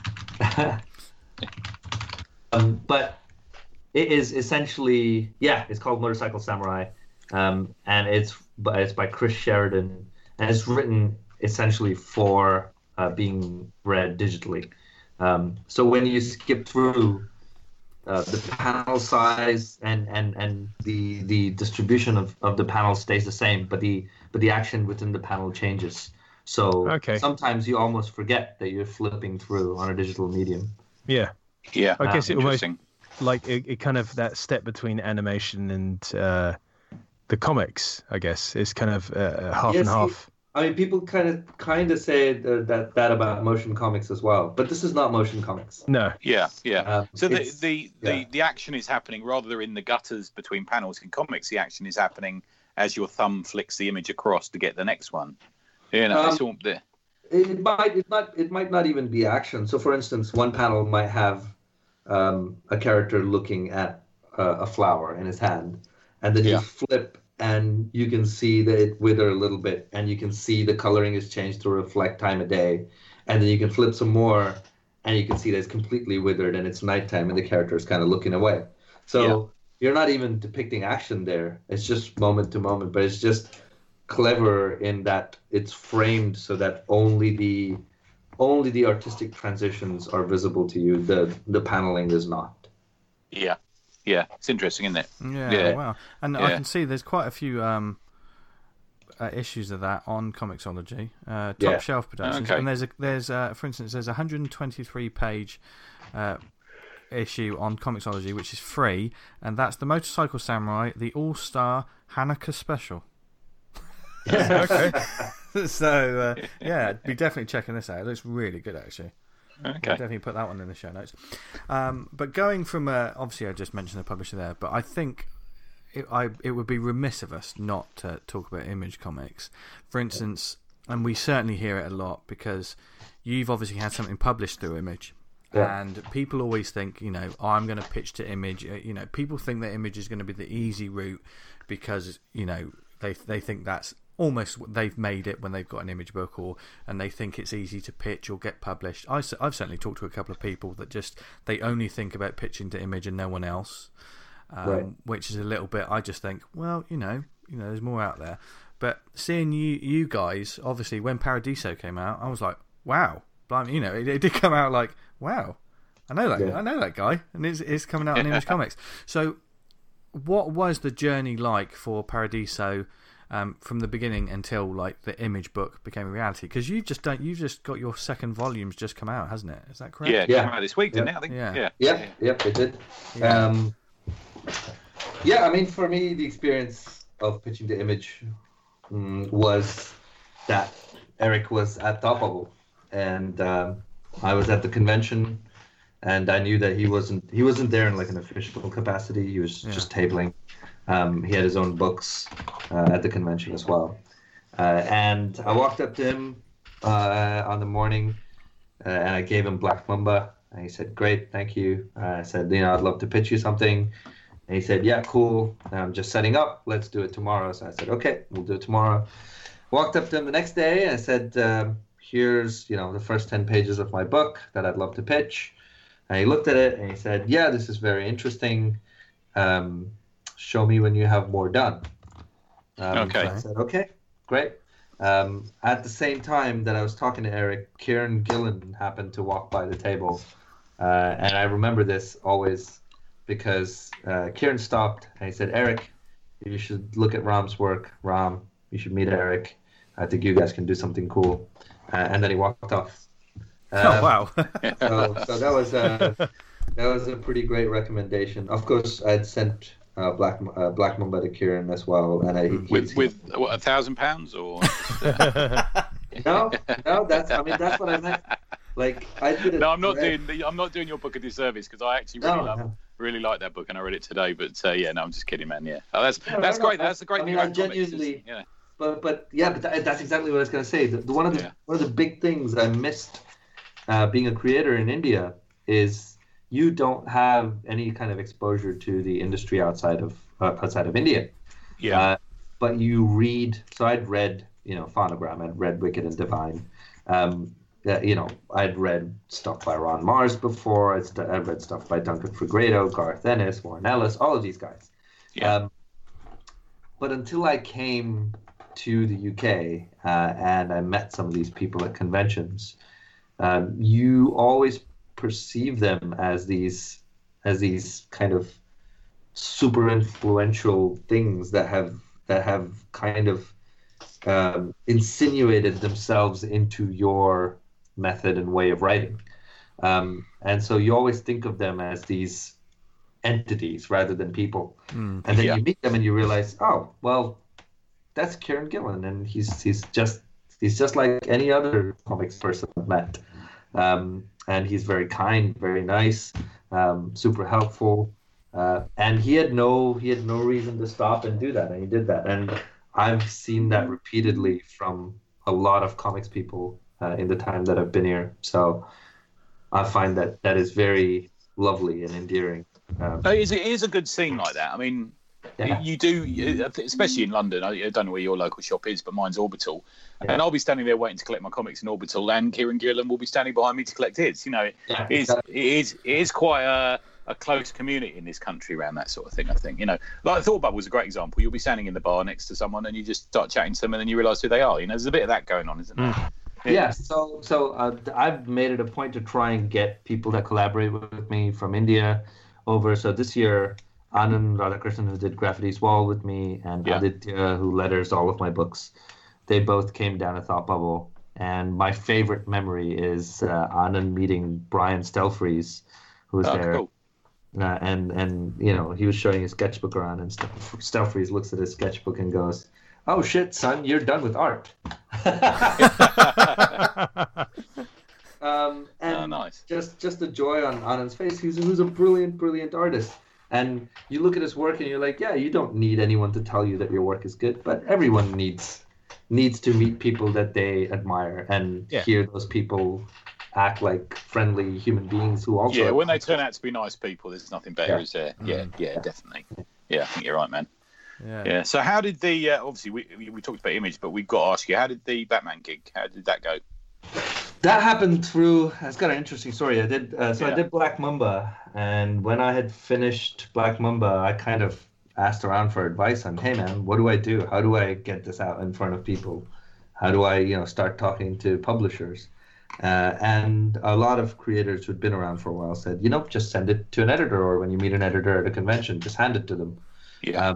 um, but it is essentially, yeah, it's called Motorcycle Samurai, um, and it's but it's by Chris Sheridan, and it's written essentially for uh, being read digitally. Um, so when you skip through uh, the panel size and, and, and the the distribution of, of the panel stays the same, but the but the action within the panel changes. So Okay. sometimes you almost forget that you're flipping through on a digital medium. Yeah, Yeah. I guess it almost Interesting. like it, it kind of that step between animation and uh, the comics. I guess it's kind of uh, half Yeah, and see, half. I mean, people kind of kind of say that, that that about motion comics as well, but this is not motion comics. No, Yeah. Yeah. Um, So the it's- the, the, yeah. the action is happening rather than in the gutters between panels in comics. The action is happening as your thumb flicks the image across to get the next one. You know, Um, it's all the It might it not it might not even be action. So, for instance, one panel might have um, a character looking at uh, a flower in his hand, and then Yeah. you flip, and you can see that it wither a little bit, and you can see the coloring is changed to reflect time of day, and then you can flip some more, and you can see that it's completely withered, and it's nighttime, and the character is kind of looking away. So Yeah. you're not even depicting action there. It's just moment to moment, but it's just clever in that it's framed so that only the only the artistic transitions are visible to you. The the paneling is not. yeah, yeah. It's interesting, isn't it? Yeah, Yeah. wow. And I Yeah. can see there's quite a few um, uh, issues of that on Comixology, uh, Top Yeah. Shelf Productions. Okay. And there's a there's uh, for instance there's a one hundred twenty-three page uh, issue on Comixology which is free, and that's the Motorcycle Samurai, the All Star Hanukkah Special. okay. So uh, yeah, be definitely checking this out. It looks really good actually. I'll Okay. definitely put that one in the show notes. Um, but going from uh, obviously I just mentioned the publisher there, but I think it, I it would be remiss of us not to talk about Image Comics, for instance, and we certainly hear it a lot because you've obviously had something published through Image, Yeah. And people always think, you know, oh, I'm going to pitch to Image. You know, people think that Image is going to be the easy route because, you know, they they think that's almost they've made it when they've got an Image book, or and they think it's easy to pitch or get published. I, I've certainly talked to a couple of people that just they only think about pitching to Image and no one else, um, right. which is a little bit. I just think, well, you know, you know, there's more out there. But seeing you you guys, obviously, when Paradiso came out, I was like, wow. Blimey, you know, it, it did come out like, wow, I know that, yeah. I know that guy, and it's, it's coming out on Image Comics. So, what was the journey like for Paradiso um, from the beginning until like the Image book became a reality? Because you've just done, you've just got your second volumes just come out, hasn't it? Is that correct? Yeah, it yeah. came out this week, didn't yeah. it? I think. Yeah. Yeah. Yep, yeah. yep, it did. Yeah. Um, yeah, I mean, for me, the experience of pitching to Image um, was that Eric was at Thought Bubble. And um, I was at the convention, and I knew that he wasn't he wasn't there in like an official capacity. He was yeah. just tabling. Um, he had his own books uh, at the convention as well. Uh, and I walked up to him uh, on the morning, uh, and I gave him Black Mamba. And he said, "Great, thank you." Uh, I said, "You know, I'd love to pitch you something." And he said, "Yeah, cool. I'm just setting up. Let's do it tomorrow." So I said, "Okay, we'll do it tomorrow." Walked up to him the next day, and I said. Um, Here's, you know, the first ten pages of my book that I'd love to pitch. And he looked at it and he said, yeah, this is very interesting. Um, show me when you have more done. Um, okay. So I said, okay, great. Um, at the same time that I was talking to Eric, Kieran Gillen happened to walk by the table. Uh, and I remember this always because uh, Kieran stopped and he said, Eric, you should look at Ram's work. Ram, you should meet Eric. I think you guys can do something cool. Uh, and then he walked off. Um, oh wow! so, so that was a that was a pretty great recommendation. Of course, I had sent uh, Black uh, Black Mamba to Kieran as well, and I with with what, a thousand pounds or no, no. That's I mean that's what I meant. Like I did it. No, I'm not direct. doing. I'm not doing your book a disservice because I actually really No, love, no. really like that book and I read it today. But uh, yeah, no, I'm just kidding, man. Yeah, oh, that's No, that's no, great. no. That's a great. I mean, thing I about comics, genuinely- is- yeah. But but yeah, but that, that's exactly what I was going to say. The, the, one of the Yeah. one of the big things I missed uh, being a creator in India is you don't have any kind of exposure to the industry outside of uh, outside of India. Yeah. Uh, but you read. So I'd read, you know, Phonogram. I'd read Wicked and Divine. Um, uh, you know, I'd read stuff by Ron Mars before. I'd, st- I'd read stuff by Duncan Fegredo, Garth Ennis, Warren Ellis, all of these guys. Yeah. Um, but until I came to the U K uh, and I met some of these people at conventions, um, you always perceive them as these as these kind of super influential things that have that have kind of um, insinuated themselves into your method and way of writing, um, and so you always think of them as these entities rather than people. Mm. And then Yeah. you meet them and you realize, oh well, that's Kieran Gillen, and he's he's just he's just like any other comics person I've met, um, and he's very kind, very nice, um, super helpful, uh, and he had no he had no reason to stop and do that, and he did that, and I've seen that repeatedly from a lot of comics people uh, in the time that I've been here. So I find that that is very lovely and endearing. Um, No, it is, it is a good scene like that. I mean, Yeah. you do, especially in London. I I don't know where your local shop is, but mine's Orbital. Yeah. And I'll be standing there waiting to collect my comics in Orbital, and Kieran Gillen will be standing behind me to collect his. You know, it, Yeah, it, is, exactly. it, is, it is quite a, a close community in this country around that sort of thing, I think. You know, like Thought Bubble was a great example. You'll be standing in the bar next to someone and you just start chatting to them and then you realise who they are. You know, there's a bit of that going on, isn't there? Mm. Yeah, so so uh, I've made it a point to try and get people that collaborate with me from India over. So this year, Anand Radhakrishnan, who did Graffity's Wall with me, and Yeah. Aditya, who letters all of my books, they both came down to Thought Bubble. And my favorite memory is uh, Anand meeting Brian Stelfreeze, who was Oh, there. cool. Uh, and, and, you know, he was showing his sketchbook around, and Stel- Stelfreeze looks at his sketchbook and goes, "Oh shit, son, you're done with art." um, and Oh, nice. just just the joy on Anand's face. He's who's a brilliant, brilliant artist. And you look at his work and you're like, yeah, you don't need anyone to tell you that your work is good, but everyone needs needs to meet people that they admire and Yeah. hear those people act like friendly human beings who also yeah, when they turn out to be nice people, there's nothing better, Yeah. is there? Yeah, Mm. yeah, definitely. Yeah, I think you're right, man. Yeah. Yeah. So how did the uh, obviously we we we talked about Image, but we've got to ask you, how did the Batman gig? How did that go? That happened through. It's got an interesting story. I did uh, so Yeah. I did Black Mamba, and when I had finished Black Mamba, I kind of asked around for advice on, hey man, what do I do? How do I get this out in front of people? How do I, you know, start talking to publishers? Uh, and a lot of creators who'd been around for a while said, you know, just send it to an editor, or when you meet an editor at a convention, just hand it to them. Yeah.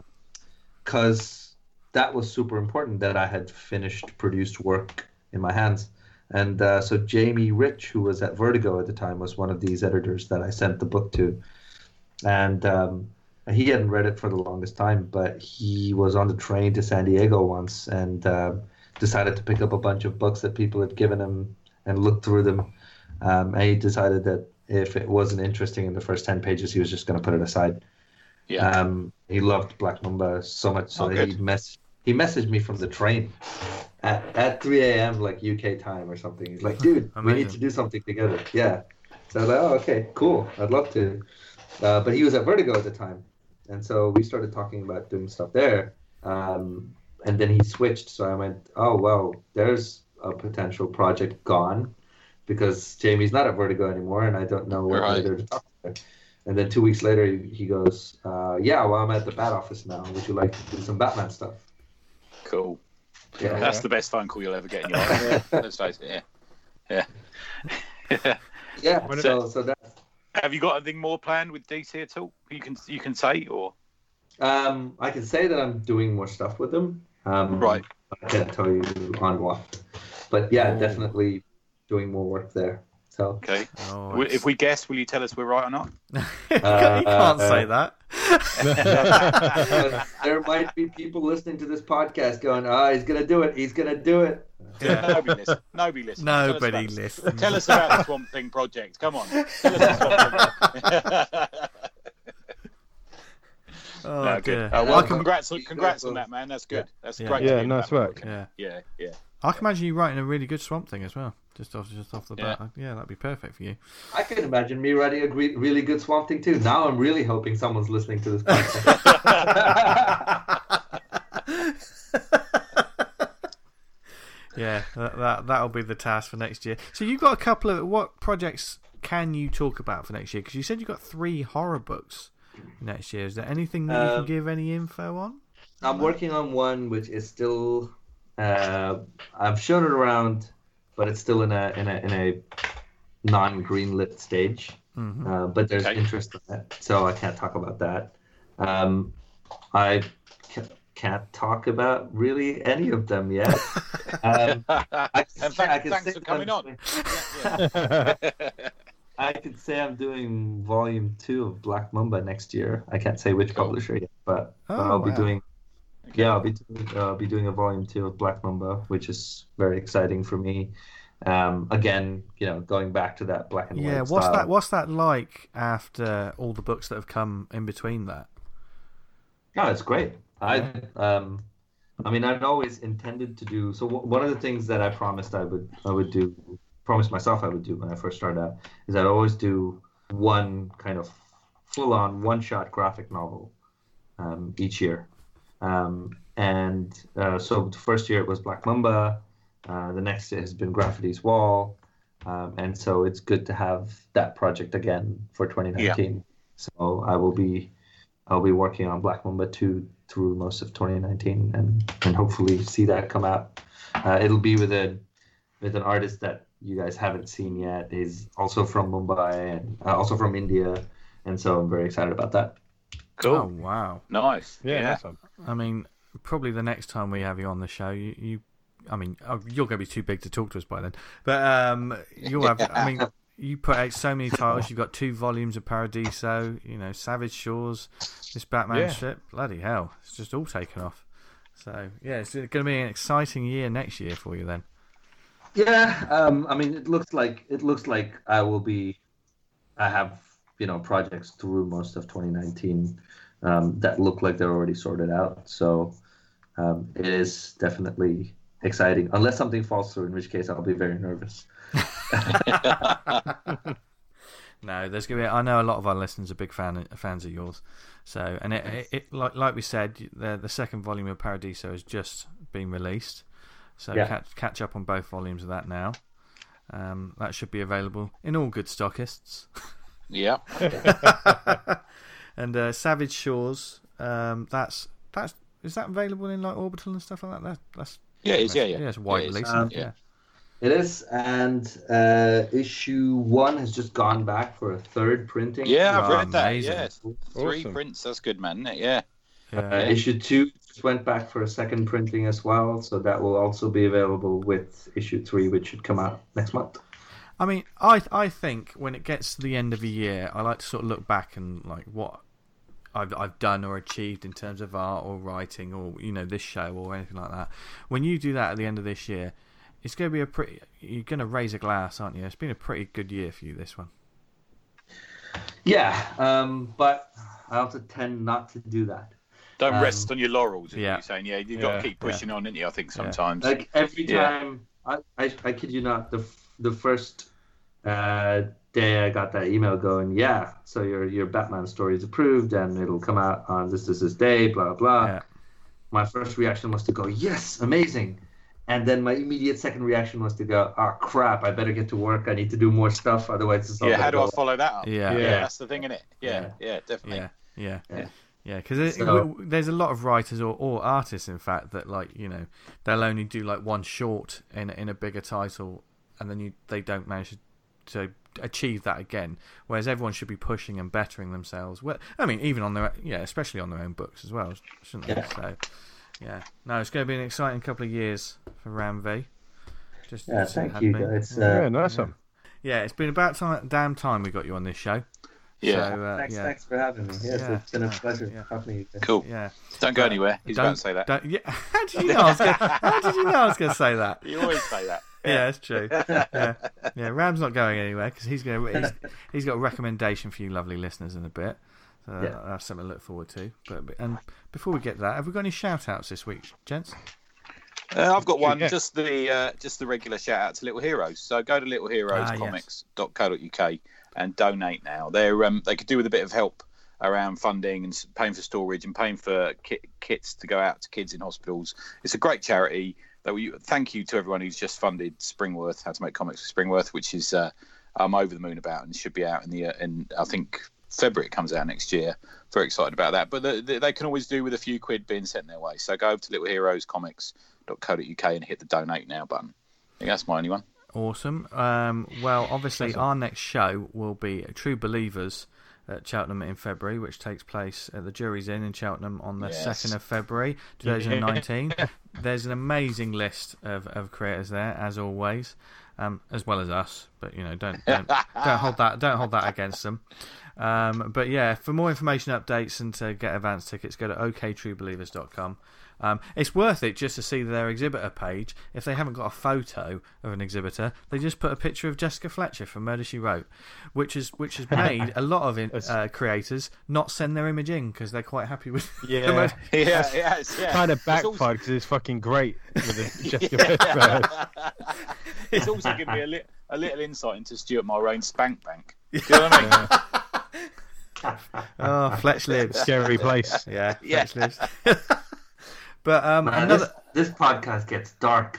Because that was super important that I had finished produced work in my hands. And uh, so Jamie Rich, who was at Vertigo at the time, was one of these editors that I sent the book to. And um, he hadn't read it for the longest time, but he was on the train to San Diego once and uh, decided to pick up a bunch of books that people had given him and looked through them. Um, and he decided that if it wasn't interesting in the first ten pages, he was just going to put it aside. Yeah. Um, he loved Black Mamba so much so Oh, that he good. mess he messaged me from the train at, at three a.m. like U K time or something. He's like, dude, we need Amazing. to do something together. Yeah. So I was like, oh, okay, cool. I'd love to. Uh, but he was at Vertigo at the time. And so we started talking about doing stuff there. Um, and then he switched. So I went, oh, well, there's a potential project gone because Jamie's not at Vertigo anymore and I don't know what Right. editor to talk to. And then two weeks later, he, he goes, uh, yeah, well, I'm at the Bat Office now. Would you like to do some Batman stuff? Cool. Yeah. That's the best phone call you'll ever get in your life. Yeah. Let's face it. Yeah. Yeah. Yeah, When it- so, so that's... Have you got anything more planned with D C at all? You can you can say or Um, I can say that I'm doing more stuff with them. Um, Right. I can't tell you on what. But yeah, Oh. definitely doing more work there. So okay. Oh, W- it's- If we guess, will you tell us we're right or not? you can't uh, say that. there might be people listening to this podcast going, ah, he's going to do it. He's going to do it. Yeah. Nobody listens. Nobody listens. Tell us Nobody about- listens. Tell us about the Swamp Thing project. Come on. Tell us the Swamp Thing. Oh, No, dear. good. Uh, I well, can, congrats, congrats on that, man. That's good. That's Yeah. great. Yeah, to hear nice about work. that. yeah. Yeah, yeah. I can imagine you writing a really good Swamp Thing as well. Just off, just off the Yeah. bat. Yeah, that'd be perfect for you. I can imagine me writing a gre- really good Swamp Thing too. Now I'm really hoping someone's listening to this podcast. Yeah, that, that that'll be the task for next year. So you've got a couple of what projects can you talk about for next year? Because you said you've got three horror books next year. Is there anything that you Um, can give any info on? I'm working on one which is still. Uh, I've shown it around, but it's still in a in a in a non-greenlit stage. Mhm. Uh, but there's Okay. interest in it, so I can't talk about that. Um, I ca- can't talk about really any of them yet. Um, I can and say- I thank, can thanks say for coming that- on. Yeah, yeah. I could say I'm doing volume two of Black Mamba next year. I can't say which Cool. publisher yet, but, but Oh, I'll be wow. doing. Yeah, I'll be doing, uh, I'll be doing a volume two of Black Mamba, which is very exciting for me. Um, again, you know, going back to that black and white Yeah, what's style. that? What's that like after all the books that have come in between that? No, it's great. I um, I mean, I'd always intended to do. So w- one of the things that I promised I would I would do, promised myself I would do when I first started out, is I'd always do one kind of full-on one-shot graphic novel um, each year. Um, and uh, so the first year it was Black Mamba. Uh, the next has been Graffiti's Wall. Um, and so it's good to have that project again for twenty nineteen. So I will be I'll be working on Black Mamba two through most of twenty nineteen and, and hopefully see that come out. Uh, it'll be with a with an artist that you guys haven't seen yet. He's also from Mumbai and uh, also from India. And so I'm very excited about that. Cool. Oh wow! Nice. Yeah, Yeah. nice one. I mean, probably the next time we have you on the show, you, you I mean, oh, you're going to be too big to talk to us by then. But um, you'll have. I mean, you put out so many titles. You've got two volumes of Paradiso. You know, Savage Shores, this Batman Yeah. strip. Bloody hell! It's just all taken off. So yeah, it's going to be an exciting year next year for you then. Yeah, um, I mean, it looks like it looks like I will be. I have you know projects through most of twenty nineteen um, that look like they're already sorted out. So um, it is definitely exciting, unless something falls through, in which case I'll be very nervous. No, there's gonna be. I know a lot of our listeners are big fan fans of yours. So, and it, it, it like like we said, the the second volume of Paradiso has just been released. So Yeah. catch catch up on both volumes of that now. Um, that should be available in all good stockists. Yeah. And uh, Savage Shores, um, that's that's is that available in like Orbital and stuff like that? that that's Yeah, it is. Yeah, yeah. yeah, it's wide It is. release. Um, isn't it? Yeah. It is, and uh, issue one has just gone back for a third printing. Yeah, I've Oh, read that. amazing. Yeah, three Awesome. prints. That's good, man. Isn't it? Yeah. Uh, Yeah. issue two just went back for a second printing as well, so that will also be available with issue three, which should come out next month. I mean, I I think when it gets to the end of a year, I like to sort of look back and like what I've I've done or achieved in terms of art or writing or you know this show or anything like that. When you do that at the end of this year, it's going to be a pretty. You're going to raise a glass, aren't you? It's been a pretty good year for you, this one. Yeah, um, but I also tend not to do that. Don't Um, rest on your laurels. Is yeah. what you're saying. Yeah, you've got Yeah, to keep pushing on, ain't you? I think Yeah. sometimes. Like every Yeah. time, I, I, I kid you not, the the first uh, day I got that email going, yeah, so your your Batman story is approved and it'll come out on this this this day, blah blah. Yeah. My first reaction was to go, yes, amazing. And then my immediate second reaction was to go, oh crap, I better get to work. I need to do more stuff, otherwise it's not yeah, gonna how do go I follow that up? Yeah. yeah, Yeah. that's the thing, isn't it? Yeah, yeah, definitely. Yeah, yeah, Yeah. yeah. Because So- there's a lot of writers or, or artists, in fact, that like you know they'll only do like one short in in a bigger title, and then you they don't manage to achieve that again. Whereas everyone should be pushing and bettering themselves. Well, I mean, even on their yeah, especially on their own books as well, shouldn't they? Yeah. So yeah, no, it's going to be an exciting couple of years for Ram V. Just Yeah, as it thank had you been. guys. Yeah. Uh, Yeah, nice one. Yeah, it's been about time, damn time we got you on this show. Yeah. So, uh, thanks, yeah. thanks for having me. Yes, Yeah, it's been a yeah, pleasure yeah. talking to you guys. Cool. Yeah. Don't go Uh, anywhere. He's don't- about to say that. Don't, yeah. How did you know I was going? How did you know I was going to say that? You always say that. Yeah, it's true. Yeah, yeah. Ram's not going anywhere because he's going. To, he's, he's got a recommendation for you, lovely listeners, in a bit. So Yeah. that's something to look forward to. But and before we get to that, have we got any shout outs this week, gents? Uh, I've got one, Yeah. just the uh, just the regular shout out to Little Heroes. So go to little heroes comics dot co dot uk and donate now. They're um, they could do with a bit of help around funding and s- paying for storage and paying for kit, kits to go out to kids in hospitals. It's a great charity. That we thank you to everyone who's just funded Springworth, How to Make Comics with Springworth, which is uh, I'm over the moon about and should be out in the uh, in I think February it comes out next year. Very excited about that. But the, the, they can always do with a few quid being sent their way. So go over to little heroes comics dot co dot uk and hit the donate now button. I think that's my only one. Awesome. Um, well, obviously, our next show will be True Believers at Cheltenham in February, which takes place at the Jury's Inn in Cheltenham on the Yes. second of February twenty nineteen. There's an amazing list of, of creators there, as always, um, as well as us. But you know, don't don't, don't hold that don't hold that against them. Um, but yeah, for more information, updates, and to get advance tickets, go to o k true believers dot com. Um, it's worth it just to see their exhibitor page. If they haven't got a photo of an exhibitor, they just put a picture of Jessica Fletcher from Murder She Wrote, which has which has made a lot of in, uh, creators not send their image in because they're quite happy with. the Yeah. Murder- Yeah, yeah, it's, yeah. Kind of It's also- backfired because it's fucking great with the Jessica Fletcher. It's also given me a, li- a little insight into Stuart Mulrane's Spank Bank. Do you know what I mean? Oh, Fletch lives. Scary place. Yeah, Yeah. Fletch lives. But um, Man, another. this, this podcast gets dark.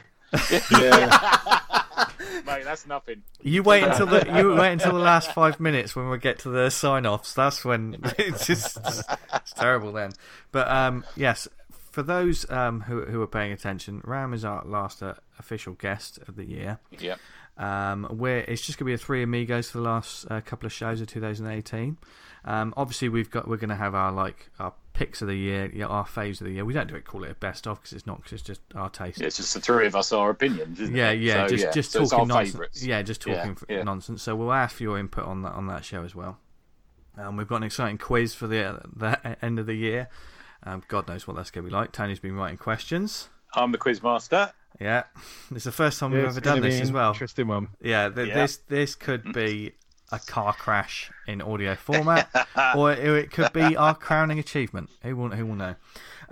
Mate, that's nothing. You wait until the you wait until the last five minutes when we get to the sign-offs. That's when it's just it's terrible then. But um, yes, for those um, who who are paying attention, Ram is our last uh, official guest of the year. Yep. Um, where it's just going to be a three amigos for the last uh, couple of shows of two thousand eighteen. Um, obviously, we've got we're going to have our like our picks of the year, yeah, our faves of the year. We don't do it call it a best of because it's not, because it's just our taste. Yeah, it's just the three of us, our opinions, isn't Yeah, it? yeah, So, just yeah. just so it's talking our nonsense. favourites. Yeah, just talking Yeah, f- yeah. nonsense. So we'll ask for your input on that on that show as well. Um, we've got an exciting quiz for the the end of the year. Um, God knows what that's going to be like. Tony's been writing questions. I'm the quiz master. Yeah, it's the first time we've Yeah, ever it's gonna done this be as an well. Interesting one. Yeah, th- Yeah. this this could be a car crash in audio format, or it it could be our crowning achievement. Who will who will know?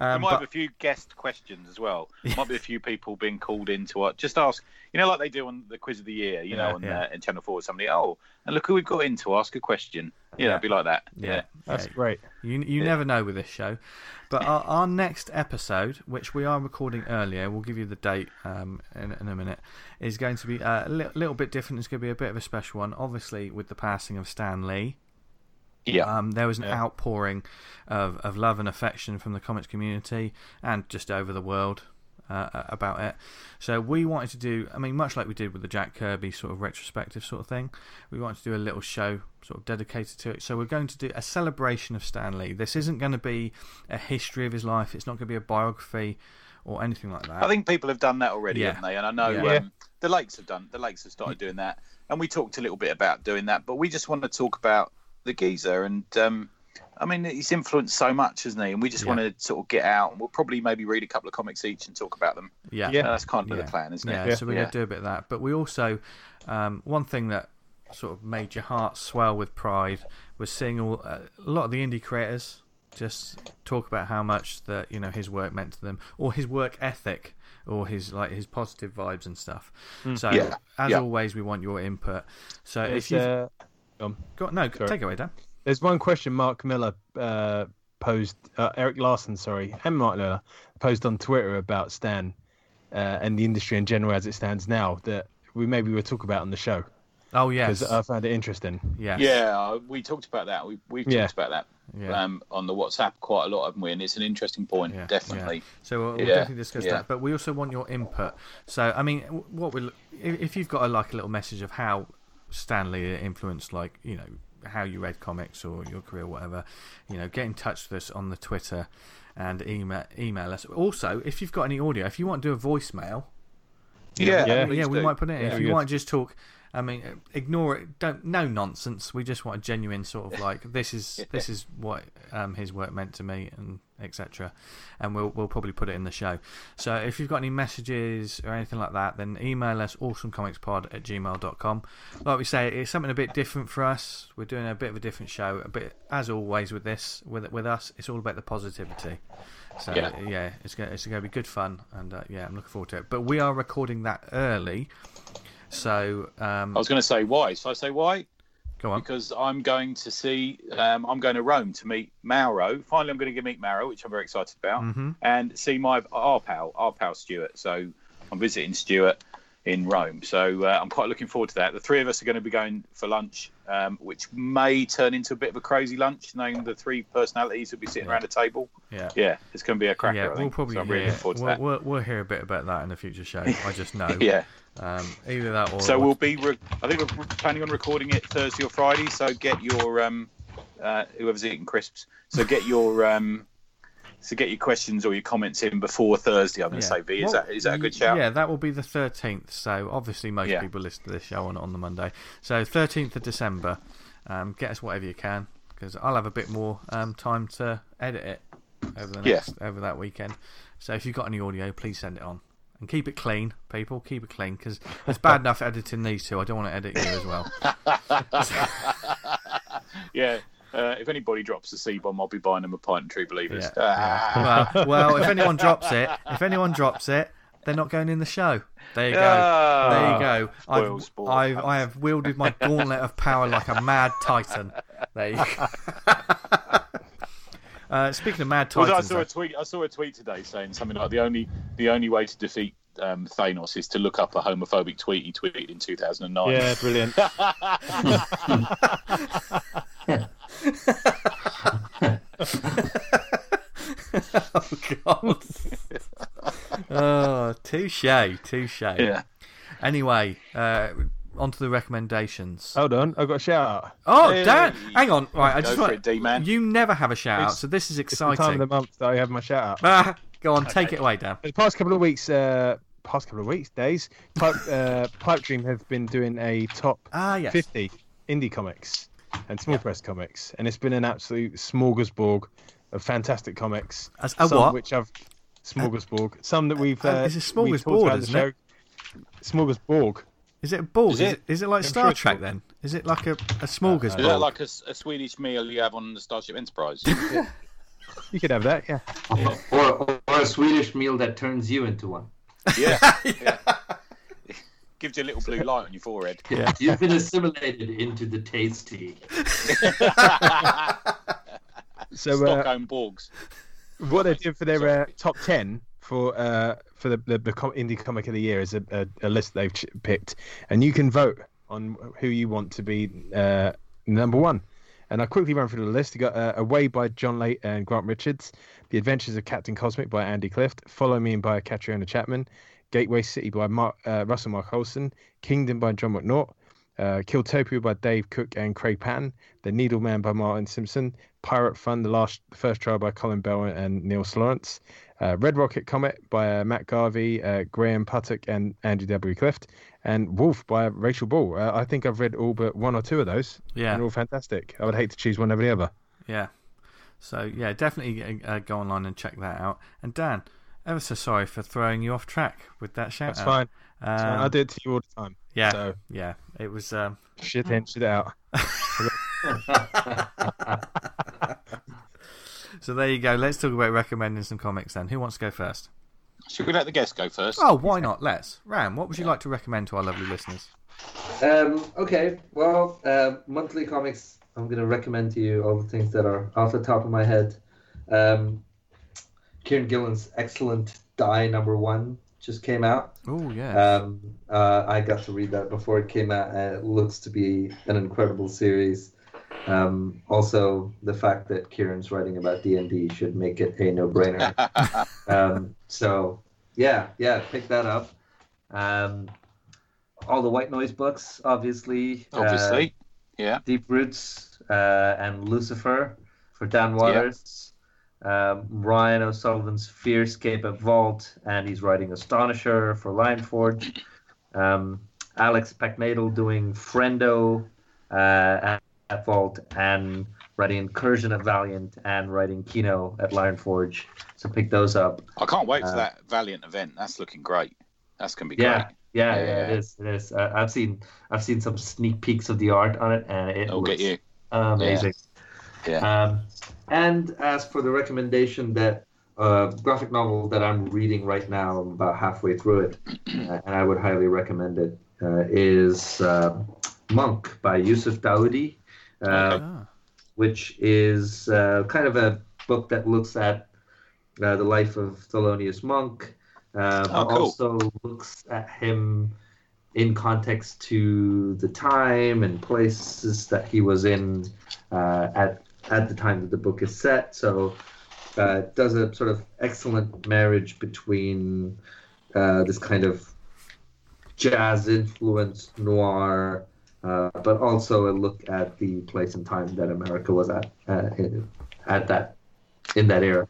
Um, we might but, have a few guest questions as well. Might be a few people being called in to uh, just ask, you know, like they do on the Quiz of the Year, you Yeah, know, on yeah. uh, in Channel four, somebody, oh, and look who we've got in to ask a question. Yeah, it'd be like that. yeah, Yeah. That's yeah. great. You you Yeah. never know with this show, but our, our next episode, which we are recording earlier, we'll give you the date um, in, in a minute, is going to be a li- little bit different. It's going to be a bit of a special one, obviously with the passing of Stan Lee. Yeah. Um, there was an Yeah. outpouring of, of love and affection from the comics community and just over the world uh, about it. So we wanted to do, I mean, much like we did with the Jack Kirby sort of retrospective sort of thing, we wanted to do a little show sort of dedicated to it. So we're going to do a celebration of Stan Lee. This isn't going to be a history of his life. It's not going to be a biography or anything like that. I think people have done that already, Yeah. haven't they? And I know Yeah. um, the Lakes have done. The Lakes have started doing that, and we talked a little bit about doing that. But we just want to talk about the geezer, and um, I mean, he's influenced so much, hasn't he? And we just Yeah. want to sort of get out, and we'll probably maybe read a couple of comics each and talk about them. Yeah. Yeah. Uh, that's kind of Yeah. the plan, isn't Yeah, it? so we're going to do a bit of that. But we also, um, one thing that sort of made your heart swell with pride was seeing all, uh, a lot of the indie creators just talk about how much that, you know, his work meant to them, or his work ethic, or his like his positive vibes and stuff. So Yeah, as yeah. always, we want your input. So There's, if you've uh, um, got no, sorry. take it away, Dan. there's one question Mark Miller uh, posed, uh, Eric Larson, sorry, and Mark Miller posed on Twitter about Stan uh, and the industry in general as it stands now that we maybe will talk about on the show Oh yes, because I found it interesting. yes, Yeah, uh, we talked about that. We we've Yeah. talked about that yeah. um, on the WhatsApp quite a lot, haven't we? And it's an interesting point, Yeah, definitely. So we'll, we'll Yeah, definitely discuss yeah. that. But we also want your input. So I mean, w- what we if if you've got a, like a little message of how Stan Lee influenced, like, you know, how you read comics or your career, or whatever, you know, get in touch with us on the Twitter and email email us. Also, if you've got any audio, if you want to do a voicemail, Yeah, Yeah. please yeah, we do. might put it in. Yeah, if you good. want to just talk, I mean, ignore it. Don't no nonsense. We just want a genuine sort of like this is this is what um, his work meant to me, and et cetera. And we'll we'll probably put it in the show. So if you've got any messages or anything like that, then email us awesomecomicspod at gmail dot com. Like we say, it's something a bit different for us. We're doing a bit of a different show. A bit as always with this with with us, it's all about the positivity. So yeah, Yeah. it's going it's going to be good fun, and uh, yeah, I'm looking forward to it. But we are recording that early, so um, I was going to say why. So I say why? go on. Because I'm going to see, um, I'm going to Rome to meet Mauro. Finally, I'm going to meet Mauro, which I'm very excited about, Mhm. and see my our pal, our pal Stuart. So I'm visiting Stuart in Rome. So uh, I'm quite looking forward to that. The three of us are going to be going for lunch, um, which may turn into a bit of a crazy lunch, knowing the three personalities will be sitting Yeah. around a table. Yeah. Yeah, it's going to be a cracker. Yeah, I we'll think. probably so I'm really hear. looking forward to We'll, that. we'll, we'll hear a bit about that in a future show. I just know. Yeah. Um, either that or So we'll be. Re- I think we're planning on recording it Thursday or Friday. So get your um, uh, whoever's eating crisps. So get your um, so get your questions or your comments in before Thursday. I'm going to Yeah. say, V. Is Well, that is that a good shout? Yeah, that will be the thirteenth. So obviously most Yeah. people listen to this show on on the Monday. So thirteenth of December. Um, get us whatever you can, because I'll have a bit more um, time to edit it over the Yeah. next over that weekend. So if you've got any audio, please send it on. And keep it clean, people. Keep it clean, because it's bad enough editing these two. I don't want to edit you as well. Yeah. Uh, if anybody drops the C-bomb, I'll be buying them a pint of True Believers. Yeah, Ah. Well, well, if anyone drops it, if anyone drops it, they're not going in the show. There you go. Ah. There you go. Spoil I've, sport. I've I have wielded my gauntlet of power like a mad titan. There you go. uh, speaking of mad Although I titans, saw a tweet. I saw a tweet today saying something like the only the only way to defeat um, Thanos is to look up a homophobic tweet he tweeted in two thousand nine. Yeah, brilliant. oh god. oh, touche, touche. Yeah. Anyway, uh, on to the recommendations. Hold on, I've got a shout out. Oh, Hey. Dan, hang on. Right, I Go just for want it, D-man. you never have a shout out, It's- so this is It's the time of exciting. the month that I have my shout out. Ah, go on, take it away, Dan. The past couple of weeks, uh, past couple of weeks, days, Pipe, uh, Pipe Dream have been doing a top Ah, yes. fifty indie comics and small press comics, and it's been an absolute smorgasbord of fantastic comics. As a some what? Which I've smorgasbord. Some that we've. Uh, Uh, it's a we've talked smorgasbord, about in the isn't it? show. Smorgasbord. Is it a ball? Is Is it? it? Is it like I'm Star sure it's Trek ball. then? Is it like a, a smorgasbord? Is that like a, a Swedish meal you have on the Starship Enterprise? You could have that, yeah. Yeah. Or, or or a Swedish meal that turns you into one. Yeah. yeah. Gives you a little blue light on your forehead. Yeah. You've been assimilated into the tasty. So uh, Stockholm Borgs. what they're doing for their Sorry. uh, top ten for uh, for the, the, the com- indie comic of the year is a, a, a list they've ch- picked, and you can vote on who you want to be uh, number one. And I'll quickly run through the list. You got uh, Away by John Late and Grant Richards, The Adventures of Captain Cosmic by Andy Clift, Follow Me by Catriona Chapman, Gateway City by Mark, uh, Russell Mark Olson, Kingdom by John McNaught, uh, Killtopia by Dave Cook and Craig Patton, The Needleman by Martin Simpson, Pirate Fun, The Last the First Trial by Colin Bell and Neil Slorence, uh, Red Rocket Comet by uh, Matt Garvey, uh, Graham Puttock and Andrew W. Clift, and Wolf by Rachel Ball. Uh, I think I've read all but one or two of those. Yeah. They're all fantastic. I would hate to choose one over the other. Yeah. So, yeah, definitely uh, go online and check that out. And Dan, ever so sorry for throwing you off track with that shout That's out. fine. Um, That's fine. I do it to you all the time. Yeah. So Yeah. It was. Um, shit in, shit out. so, there you go. Let's talk about recommending some comics then. Who wants to go first? Should we let the guest go first? Oh, why not? Let's. Ram, what would you like to recommend to our lovely listeners? Um, okay, well, uh, monthly comics, I'm going to recommend to you all the things that are off the top of my head. Um, Kieran Gillen's excellent Die number one just came out. Oh, yeah. Um, uh, I got to read that before it came out, and it looks to be an incredible series. Um, also, the fact that Kieran's writing about D and D should make it a no-brainer. um, so, yeah, yeah, pick that up. Um, all the White Noise books, obviously. Obviously, Uh, yeah. Deep Roots uh, and Lucifer for Dan Waters. Um, Ryan O'Sullivan's Fearscape at Vault, and he's writing Astonisher for Lionforge. Um, Alex Packnadel doing Friendo uh, at, at Vault, and writing Incursion at Valiant, and writing Kino at Lionforge. So pick those up. I can't wait for Uh, that Valiant event. That's looking great. That's going to be Yeah, great. yeah, Yeah. yeah, it is. It is. Uh, I've seen I've seen some sneak peeks of the art on it, and it I'll looks get you. amazing. Yeah. Um, and as for the recommendation that uh, graphic novel that I'm reading right now, I'm about halfway through it, uh, and I would highly recommend it, uh, is uh, Monk by Yusuf Dawoodi, uh, Okay. Ah. which is uh, kind of a book that looks at uh, the life of Thelonious Monk, uh, Oh, but cool. also looks at him in context to the time and places that he was in uh, at at the time that the book is set. So uh, it does a sort of excellent marriage between uh, this kind of jazz influenced noir, uh, but also a look at the place and time that America was at uh, in, at that in that era.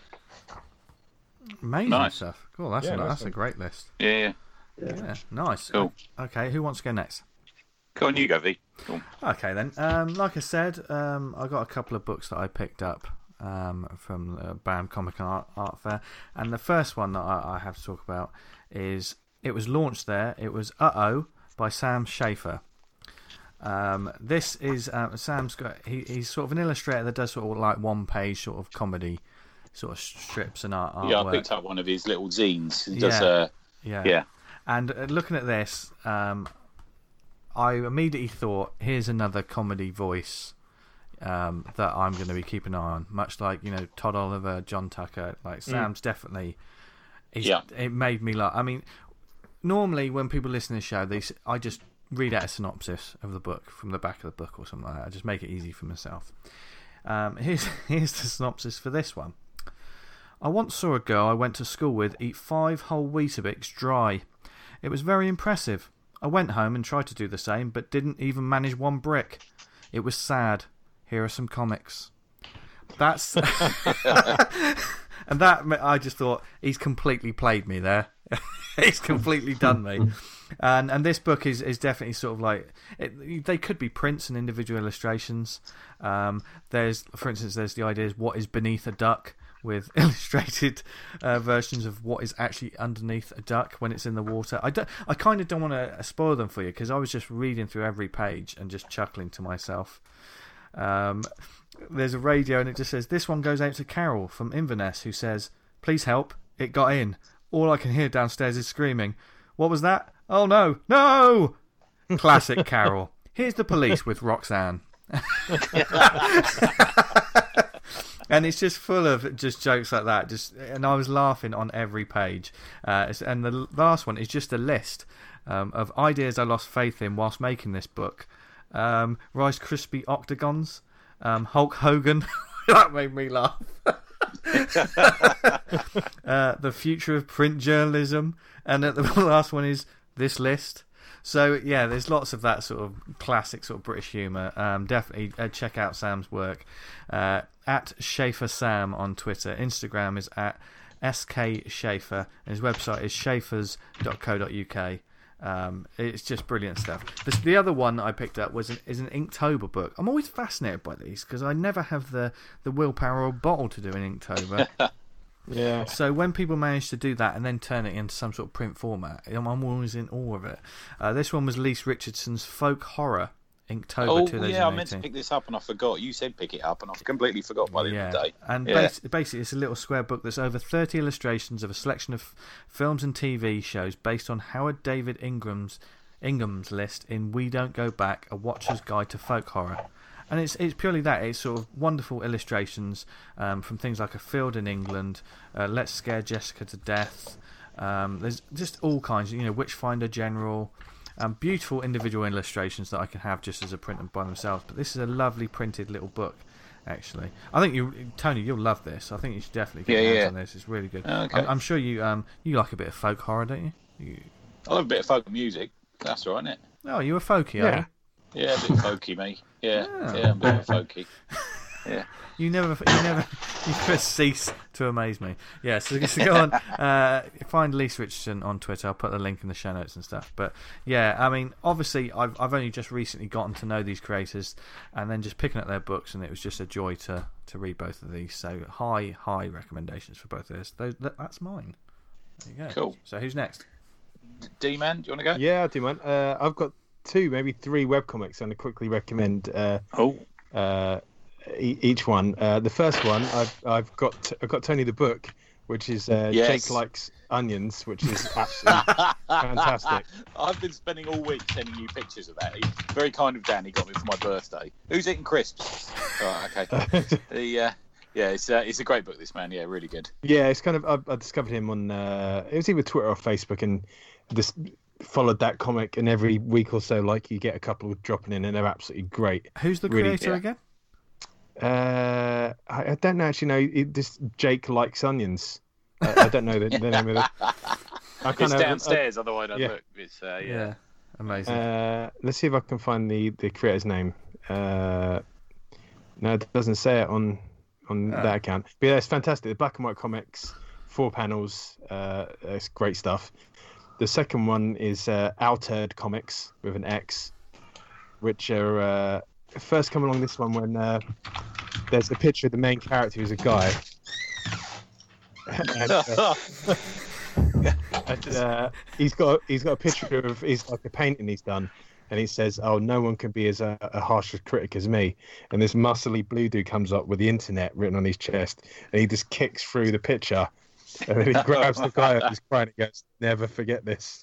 Amazing Nice. stuff. Cool. That's, Yeah, a, nice that's a one. great list. Yeah, yeah. Yeah. Nice. Cool. Okay. Who wants to go next? Go on, you go, V. Cool. Okay then. Um, like I said, um, I got a couple of books that I picked up um, from the BAM Comic Art, Art Fair, and the first one that I, I have to talk about is it was launched there. It was Uh Oh by Sam Schaefer. Um, this is uh, Sam's got he, he's sort of an illustrator that does sort of like one page sort of comedy sort of strips and art Yeah, I artwork. picked up one of his little zines. He does, Yeah. uh, Yeah. yeah. And uh, looking at this, um, I immediately thought, here's another comedy voice um, that I'm going to be keeping an eye on. Much like, you know, Todd Oliver, John Tucker. Like, Sam's definitely... He's, Yeah. It made me laugh. I mean, normally when people listen to the show, they s- I just read out a synopsis of the book from the back of the book or something like that. I just make it easy for myself. Um, here's, here's the synopsis for this one. I once saw a girl I went to school with eat five whole Weetabix dry. It was very impressive. I went home and tried to do the same, but didn't even manage one brick. It was sad. Here are some comics. That's... and that, I just thought, he's completely played me there. He's completely done me. And and this book is, is definitely sort of like... It, they could be prints and individual illustrations. Um, there's, for instance, there's the idea of what is beneath a duck, with illustrated uh, versions of what is actually underneath a duck when it's in the water. I, don't, I kind of don't want to spoil them for you because I was just reading through every page and just chuckling to myself. Um, there's a radio and it just says, "This one goes out to Carol from Inverness, who says, 'Please help, it got in. All I can hear downstairs is screaming. What was that? Oh no, no!' Classic Carol. Here's the police with Roxanne." And it's just full of just jokes like that. Just and I was laughing on every page. Uh, and the last one is just a list um, of ideas I lost faith in whilst making this book. Um, Rice Krispie octagons, um, Hulk Hogan. That made me laugh. uh, the future of print journalism, and the last one is this list. So yeah, there's lots of that sort of classic sort of British humour. Um, definitely uh, check out Sam's work uh, at Schaefer Sam on Twitter. Instagram is at S K Schaefer, and his website is schaefers dot co dot U K. Um, it's just brilliant stuff. The, the other one that I picked up was an, is an Inktober book. I'm always fascinated by these because I never have the, the willpower or bottle to do an Inktober. Yeah. So when people manage to do that and then turn it into some sort of print format, I'm, I'm always in awe of it. Uh, this one was Lise Richardson's Folk Horror, Inktober oh, twenty eighteen. Yeah, I meant to pick this up and I forgot. You said pick it up and I completely forgot by the yeah. end of the day. And yeah. bas- basically it's a little square book that's over thirty illustrations of a selection of films and T V shows based on Howard David Ingram's Ingham's list in We Don't Go Back, A Watcher's Guide to Folk Horror. And it's it's purely that. It's sort of wonderful illustrations um, from things like A Field in England, uh, Let's Scare Jessica to Death. Um, there's just all kinds, you know, Witchfinder General. Um, beautiful individual illustrations that I can have just as a print by themselves. But this is a lovely printed little book, actually. I think you, Tony, you'll love this. I think you should definitely get yeah, your hands yeah. on this. It's really good. Okay. I'm, I'm sure you um you like a bit of folk horror, don't you? you... I love a bit of folk music. That's all right, isn't it? Oh, you're a folky, Yeah. are you? Yeah, a bit folky, me. Yeah, Oh. yeah, I'm a bit folky. Yeah. You never, you never, you never cease to amaze me. Yeah, so, so go on, uh, find Lise Richardson on Twitter. I'll put the link in the show notes and stuff. But yeah, I mean, obviously, I've I've only just recently gotten to know these creators, and then just picking up their books, and it was just a joy to to read both of these. So high high recommendations for both of those. Those that, that's mine. There you go. Cool. So who's next? D-Man, do you want to go? Yeah, I do, man. Uh, I've got two, maybe three webcomics, and I quickly recommend uh, Oh. uh, e- each one. Uh, the first one, I've I've got I've got Tony the Book, which is uh, Yes. Jake Likes Onions, which is absolutely fantastic. I've been spending all week sending you pictures of that. He's very kind of Dan. He got me for my birthday. Who's eating crisps? Right, okay. the uh, yeah, it's uh, it's a great book. This man, yeah, really good. Yeah, it's kind of I, I discovered him on uh, it was either Twitter or Facebook, and this followed that comic, and every week or so, like you get a couple dropping in, and they're absolutely great. Who's the Really, creator yeah. again? Uh, I, I don't actually know. It, this Jake Likes Onions. Uh, I don't know the, the name of it. I It's kinda- downstairs, otherwise I'd yeah. look. It's uh, yeah. Yeah, amazing. Uh, let's see if I can find the, the creator's name. Uh, no, it doesn't say it on on Ah. that account. But yeah, it's fantastic. The black and white comics, four panels. Uh, it's great stuff. The second one is uh, Altered Comics with an X, which are uh, first come along this one when uh, there's a picture of the main character who's a guy. and, uh, and, uh, he's got he's got a picture of he's like a painting he's done, and he says, "Oh, no one can be as a, a harsh a critic as me." And this muscly blue dude comes up with the internet written on his chest, and he just kicks through the picture, and then he grabs the guy who's crying and goes, "Never forget this."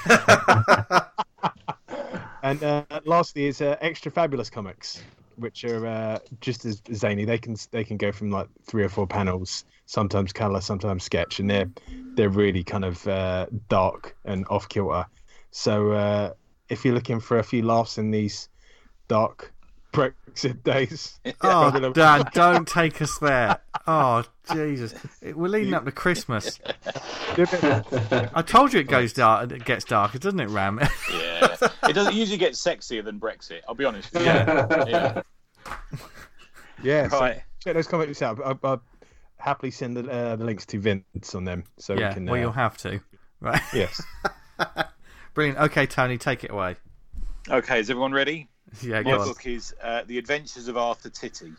And uh, lastly is uh, Extra Fabulous Comics, which are uh, just as zany. They can they can go from like three or four panels, sometimes colour, sometimes sketch, and they're they're really kind of uh, dark and off kilter. So uh, if you're looking for a few laughs in these dark Brexit days, Oh, Dan, don't take us there. Oh, Jesus. We're leading up to Christmas. I told you it goes dark. It gets darker, doesn't it, Ram? Yeah, it doesn't usually get sexier than Brexit. I'll be honest with you. Yeah, yeah. yeah, so Right. check those comics out. I'll, I'll happily send the, uh, the links to Vince on them, so yeah, we can. well, uh, you'll have to. Right? Yes. Brilliant. Okay, Tony, take it away. Okay, is everyone ready? Yeah, My go on. book is uh, The Adventures of Arthur Titty.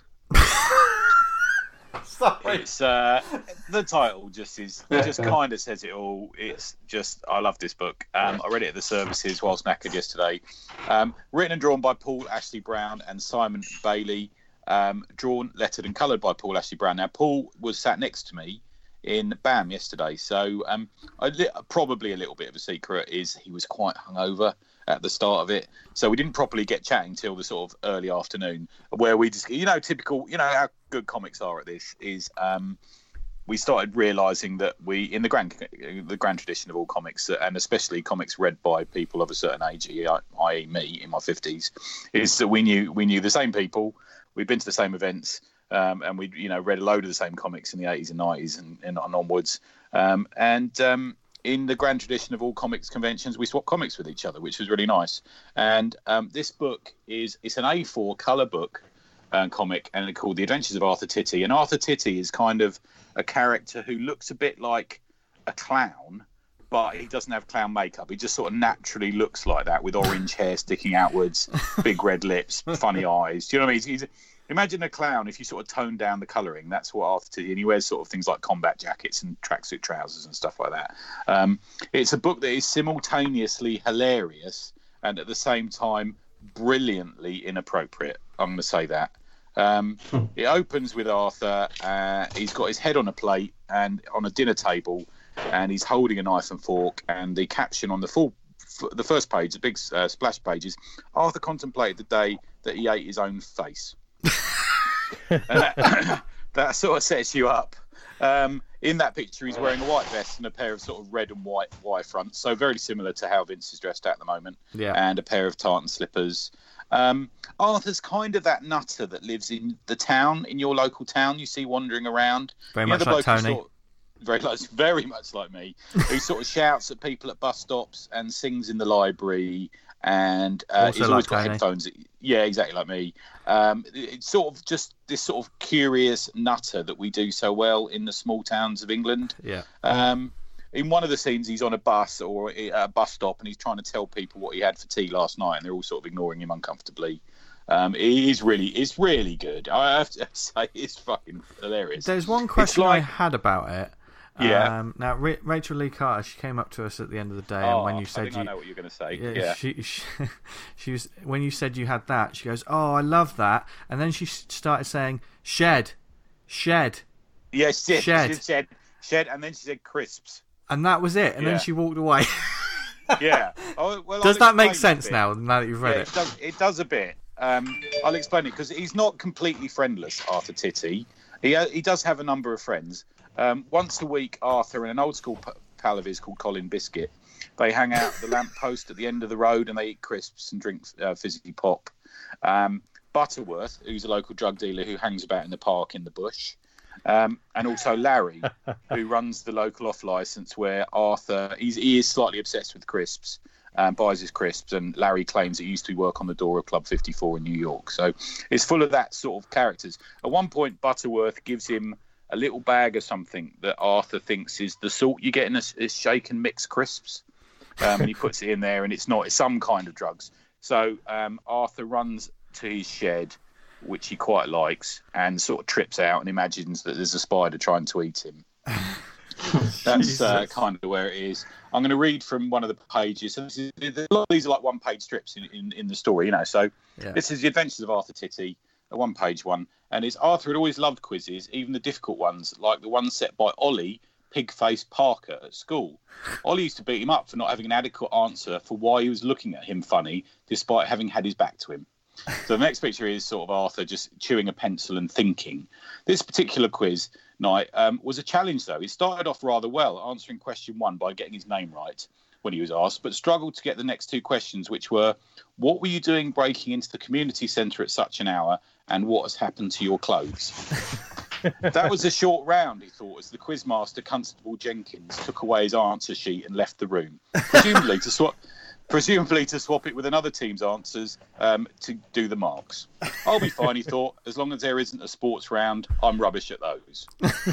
Sorry. It's uh, the title just is it just kind of says it all. It's just I love this book. Um, I read it at the services while knackered yesterday. Um, written and drawn by Paul Ashley Brown and Simon Bailey. um, drawn, lettered, and coloured by Paul Ashley Brown. Now, Paul was sat next to me in BAM yesterday, so um, I li- probably a little bit of a secret is he was quite hungover at the start of it, so we didn't properly get chatting till the sort of early afternoon, where we just, you know, typical, you know how good comics are at this is. Um, we started realising that we, in the grand, the grand tradition of all comics, and especially comics read by people of a certain age, that is, me in my fifties, is that we knew we knew the same people, we'd been to the same events, um, and we'd, you know, read a load of the same comics in the eighties and nineties and, and onwards. Um, and um, in the grand tradition of all comics conventions, we swapped comics with each other, which was really nice. And um, this book is it's an A four colour book. Uh, comic, and it's called The Adventures of Arthur Titty. And Arthur Titty is kind of a character who looks a bit like a clown, but he doesn't have clown makeup. He just sort of naturally looks like that, with orange hair sticking outwards, big red lips, funny eyes. Do you know what I mean? He's, he's, imagine a clown if you sort of tone down the colouring. That's what Arthur Titty, and he wears sort of things like combat jackets and tracksuit trousers and stuff like that. Um, it's a book that is simultaneously hilarious and at the same time brilliantly inappropriate. I'm going to say that. Um, it opens with Arthur. Uh, he's got his head on a plate and on a dinner table, and he's holding a knife and fork. And the caption on the full, the first page, the big uh, splash page, is Arthur contemplated the day that he ate his own face. And that, that sort of sets you up. Um, in that picture, he's wearing a white vest and a pair of sort of red and white wire fronts, so very similar to how Vince is dressed at the moment. Yeah. And a pair of tartan slippers. Um, Arthur's kind of that nutter that lives in the town, in your local town, you see wandering around. Very you much like Tony. Sort of, very, very much like me, who sort of shouts at people at bus stops and sings in the library, and uh, he's always like got Tony. Headphones. Yeah, exactly like me. Um, it's sort of just this sort of curious nutter that we do so well in the small towns of England. Yeah. Um, in one of the scenes, he's on a bus or at a bus stop, and he's trying to tell people what he had for tea last night, and they're all sort of ignoring him uncomfortably. Um, it is really, it's really good. I have to say, it's fucking hilarious. There's one question like, I had about it. Yeah. Um, now, Ra- Rachel Lee Carter, she came up to us at the end of the day, oh, and when you said I think you, I know what you're going to say. Yeah, yeah. She, she, she was when you said you had that. She goes, "Oh, I love that," and then she started saying, "Shed, shed." Yes, yeah, shed, she shed, shed, and then she said crisps. And that was it. And yeah. then she walked away. yeah. Oh, well, does I'll that make sense now? Now that you've read yeah, it, it does. It does a bit. Um, I'll explain it because he's not completely friendless, Arthur Titty. He uh, he does have a number of friends. Um, once a week, Arthur and an old school p- pal of his called Colin Biscuit, they hang out at the lamp post at the end of the road and they eat crisps and drink uh, fizzy pop. Um, Butterworth, who's a local drug dealer who hangs about in the park in the bush. Um, and also Larry, who runs the local off licence where Arthur, he's, he is slightly obsessed with crisps, um, buys his crisps, and Larry claims it used to work on the door of Club fifty-four in New York. So it's full of that sort of characters. At one point, Butterworth gives him a little bag of something that Arthur thinks is the salt you get in a, a shake and mix crisps. Um, and he puts it in there, and it's not, it's some kind of drugs. So um, Arthur runs to his shed, which he quite likes, and sort of trips out and imagines that there's a spider trying to eat him. That's uh, kind of where it is. I'm going to read from one of the pages. So this is, a lot of these are like one-page strips in, in, in the story, you know. So yeah. This is The Adventures of Arthur Titty, a one-page one. And it's Arthur had always loved quizzes, even the difficult ones, like the one set by Ollie, Pig-faced Parker, at school. Ollie used to beat him up for not having an adequate answer for why he was looking at him funny, despite having had his back to him. So the next picture is sort of Arthur just chewing a pencil and thinking. This particular quiz night um, was a challenge, though. He started off rather well, answering question one by getting his name right when he was asked, but struggled to get the next two questions, which were, what were you doing breaking into the community centre at such an hour, and what has happened to your clothes? That was a short round, he thought, as the quizmaster, Constable Jenkins, took away his answer sheet and left the room, presumably to swap... Presumably to swap it with another team's answers um, to do the marks. I'll be fine, he thought. As long as there isn't a sports round, I'm rubbish at those.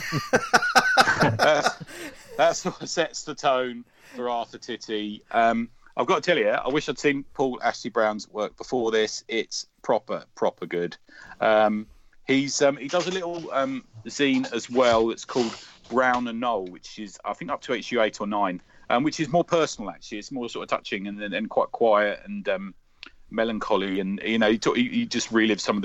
uh, that sort of sets the tone for Arthur Titty. Um, I've got to tell you, I wish I'd seen Paul Ashley Brown's work before this. It's proper, proper good. Um, he's um, he does a little um, zine as well that's called Brown and Noel, which is, I think, up to issue eight or nine. Um, which is more personal, actually. It's more sort of touching and and, and quite quiet and um, melancholy. And, you know, he, talk, he, he just relives some of the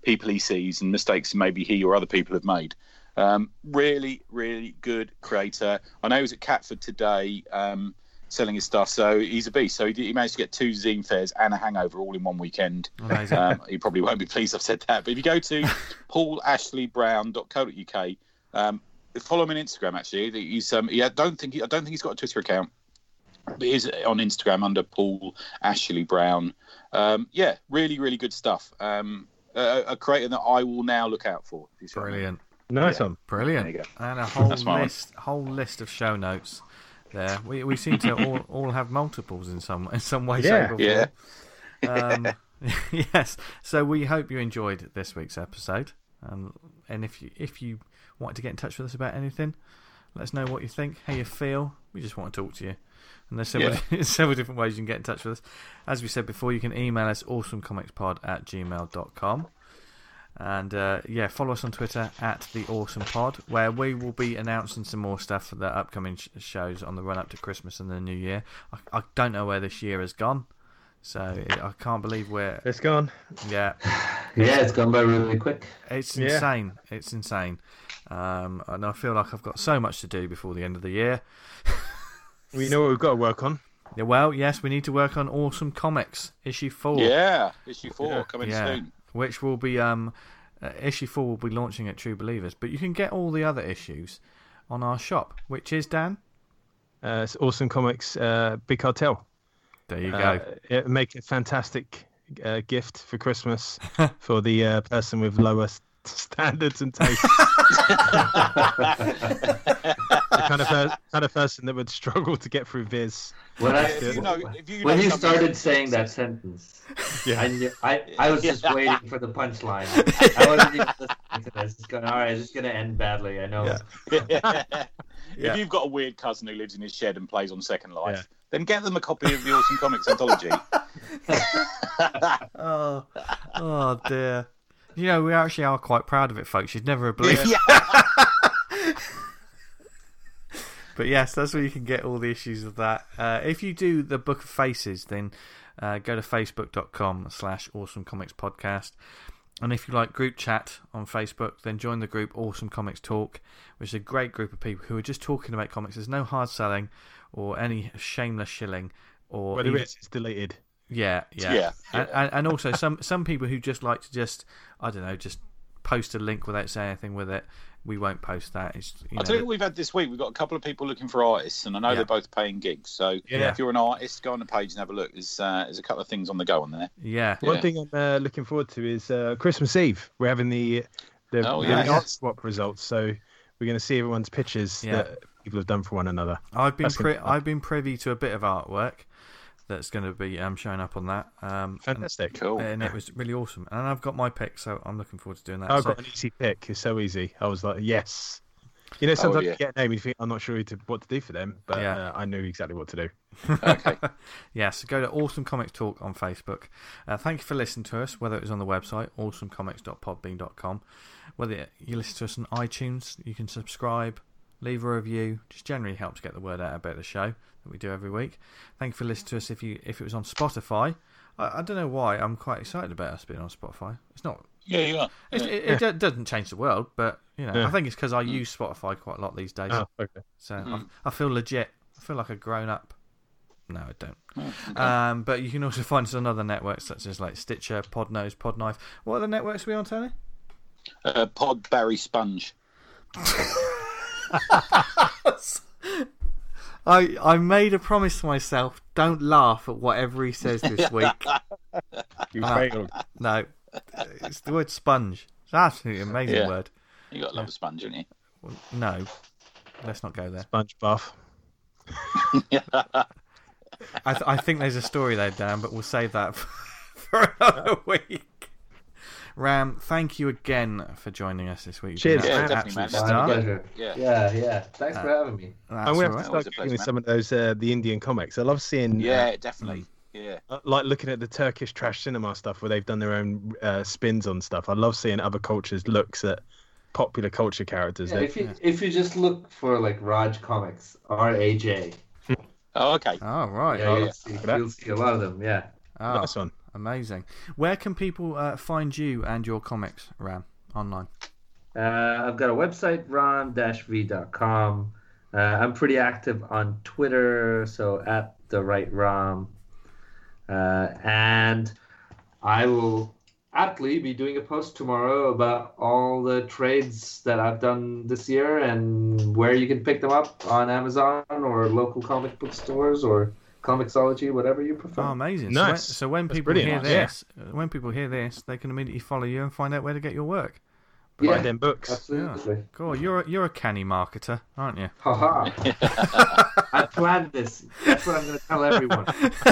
people he sees and mistakes maybe he or other people have made. Um, really, really good creator. I know he was at Catford today um, selling his stuff, so he's a beast. So he, he managed to get two zine fairs and a hangover all in one weekend. Amazing. Um, he probably won't be pleased I've said that. But if you go to paul ashley brown dot co dot uk, um, follow him on Instagram. Actually, he's um, he, I don't think he, I don't think he's got a Twitter account, but he's on Instagram under Paul Ashley Brown. Um, yeah, really, really good stuff. Um, a, a creator that I will now look out for. if you see what I mean. Brilliant. Nice Yeah. one. Brilliant. There you go. And a whole That's my list, whole list of show notes there. We we seem to all, all have multiples in some in some way, Yeah. shape, or Yeah. form. Um, yes. So we hope you enjoyed this week's episode. Um, and if you if you want to get in touch with us about anything, let us know what you think, how you feel. We just want to talk to you. And there's several, several different ways you can get in touch with us. As we said before, you can email us awesomecomicspod at gmail dot com. And uh, yeah, follow us on Twitter at the Awesome Pod, where we will be announcing some more stuff for the upcoming sh- shows on the run up to Christmas and the New Year. I, I don't know where this year has gone, so I can't believe we're It's gone. yeah, Yeah, it's gone by really quick. it's Yeah. insane. It's insane, um, and I feel like I've got so much to do before the end of the year. We know what we've got to work on. Yeah, well, yes, we need to work on Awesome Comics issue four. Yeah, issue four Yeah. coming Yeah. soon. Which will be um, uh, issue four will be launching at True Believers, but you can get all the other issues on our shop, which is Dan. Uh, it's Awesome Comics uh, Big Cartel. There you go. Uh, it make a fantastic uh, gift for Christmas for the uh, person with lower s- standards and taste. the kind of per- kind of person that would struggle to get through Viz. When I, If you know, if you when know you something- started saying that sentence, Yeah. I, knew, I, I was just waiting for the punchline. I wasn't even listening to this. It's going, all right, it's going to end badly. I know. Yeah. Yeah. If you've got a weird cousin who lives in his shed and plays on Second Life, Yeah. then get them a copy of the Awesome Comics anthology. Oh, oh dear. You know, we actually are quite proud of it, folks. You'd never have believed. But yes, that's where you can get all the issues of that. Uh, if you do the Book of Faces, then uh, go to facebook.com slash Awesome Comics Podcast. And if you like group chat on Facebook, then join the group Awesome Comics Talk, which is a great group of people who are just talking about comics. There's no hard selling or any shameless shilling. Or Whether even- it's, it's deleted. yeah, yeah, Yeah, And, and, and also some some people who just like to just I don't know just post a link without saying anything with it. We won't post that. It's, you I'll know, tell you what we've had this week. We've got a couple of people looking for artists, and I know Yeah. they're both paying gigs. So Yeah. if you're an artist, go on the page and have a look. There's, uh, there's a couple of things on the go on there. yeah, One Yeah. thing I'm uh, looking forward to is uh, Christmas Eve. We're having the the, Oh, the yes. art swap results, so we're going to see everyone's pictures Yeah. that people have done for one another. I've been That's gonna pri- be fun. I've been privy to a bit of artwork that's going to be um, showing up on that. Um, Fantastic. Cool. and, and it was really awesome. And I've got my pick, so I'm looking forward to doing that. I've So- got an easy pick. It's so easy. I was like, yes. You know, sometimes yeah. you get a name and you think, I'm not sure who to, what to do for them, but Yeah. uh, I knew exactly what to do. Okay. Yeah, so go to Awesome Comics Talk on Facebook. Uh, thank you for listening to us, whether it was on the website, awesome comics dot podbean dot com. Whether you listen to us on iTunes, you can subscribe, leave a review. Just generally helps get the word out about the show that we do every week. Thank you for listening to us. If you if it was on Spotify, I, I don't know why, I'm quite excited about us being on Spotify. It's not. Yeah, you are. It's, Yeah. it, it do- doesn't change the world, but you know, Yeah. I think it's because I use Spotify quite a lot these days. Oh, okay. So Mm. I, I feel legit. I feel like a grown up. No, I don't. Oh, okay. Um, but you can also find us on other networks such as like Stitcher, Podnose, Podknife. What other networks are we on, Tony? Uh, Pod Barry Sponge. I I made a promise to myself: don't laugh at whatever he says this week. You Ah. failed. No, it's the word sponge. It's an absolutely amazing Yeah. word. You got to love a sponge, haven't you? Well, no, let's not go there. Sponge buff. I th- I think there's a story there, Dan, but we'll save that for another week. Ram, thank you again for joining us this week. You've Cheers, been Yeah, an definitely, absolute man. star. My pleasure. Yeah. Yeah, yeah. Thanks for Uh, having me. That's I'm going to all have right. to Always start a getting pleasure, with some of those uh, the Indian comics. I love seeing, Yeah, definitely. Yeah. uh, like looking at the Turkish trash cinema stuff where they've done their own uh, spins on stuff. I love seeing other cultures' looks at popular culture characters. Yeah, They- if you if you just look for like Raj Comics, R A J, Oh, okay. Oh, right. yeah, Oh, you'll, see, you'll see a lot of them. Yeah. oh, Nice one. amazing. Where can people uh, find you and your comics, Ram, online? Uh, I've got a website, ram dash v dot com. Uh, I'm pretty active on Twitter, so at the right Ram. Uh, and I will aptly be doing a post tomorrow about all the trades that I've done this year and where you can pick them up on Amazon or local comic book stores or Comixology, whatever you prefer. Oh, amazing! Nice. So when, so when That's people hear brilliant. this, when people hear this, they can immediately follow you and find out where to get your work. Buy them books. Absolutely. Yeah. Cool. You're a, you're a canny marketer, aren't you? Haha. I planned this. That's what I'm going to tell everyone.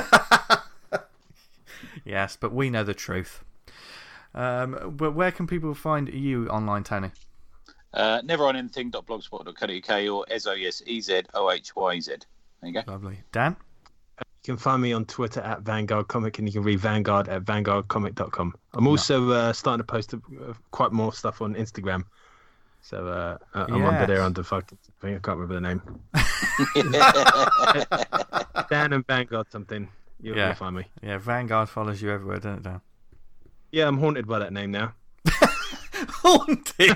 Yes, but we know the truth. Um, but where can people find you online, Tony? Uh, never on anything dot blogspot dot co dot uk or Ezo, yes, E Z O H Y Z. There you go. Lovely. Dan? You can find me on Twitter at Vanguard Comic, and you can read Vanguard at vanguard comic dot com. I'm also uh, starting to post uh, quite more stuff on Instagram. So uh, I'm Yes. under there under fucking thing. I can't remember the name. Dan and Vanguard something. You'll, Yeah. you'll find me. Yeah, Vanguard follows you everywhere, doesn't it, Dan? Yeah, I'm haunted by that name now. Haunted!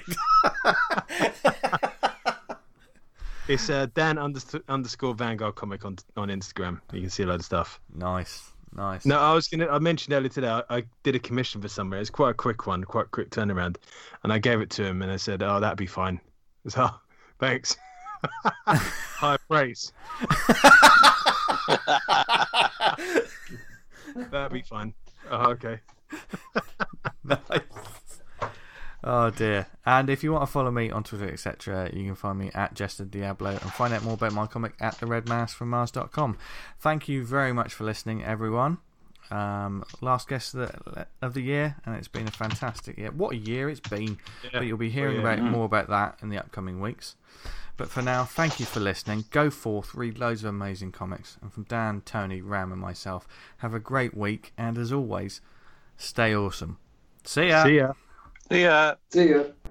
It's uh, Dan unders- underscore Vanguard Comic on on Instagram. You can see a lot of stuff. Nice, nice. No, I was gonna. I mentioned earlier today. I, I did a commission for somewhere. It's quite a quick one, quite a quick turnaround, and I gave it to him, and I said, "Oh, that'd be fine." I said, "Oh, thanks." High praise. That'd be fine. Oh, okay. Nice. Oh dear. And if you want to follow me on Twitter, et cetera, you can find me at Jester Diablo and find out more about my comic at the red mask from mars dot com. Thank you very much for listening, everyone. Um, last guest of the, of the year, and it's been a fantastic year. What a year it's been. Yeah. But you'll be hearing Oh, yeah. about more about that in the upcoming weeks. But for now, thank you for listening. Go forth, read loads of amazing comics. And from Dan, Tony, Ram and myself, have a great week. And as always, stay awesome. See ya. See ya. See ya. See ya.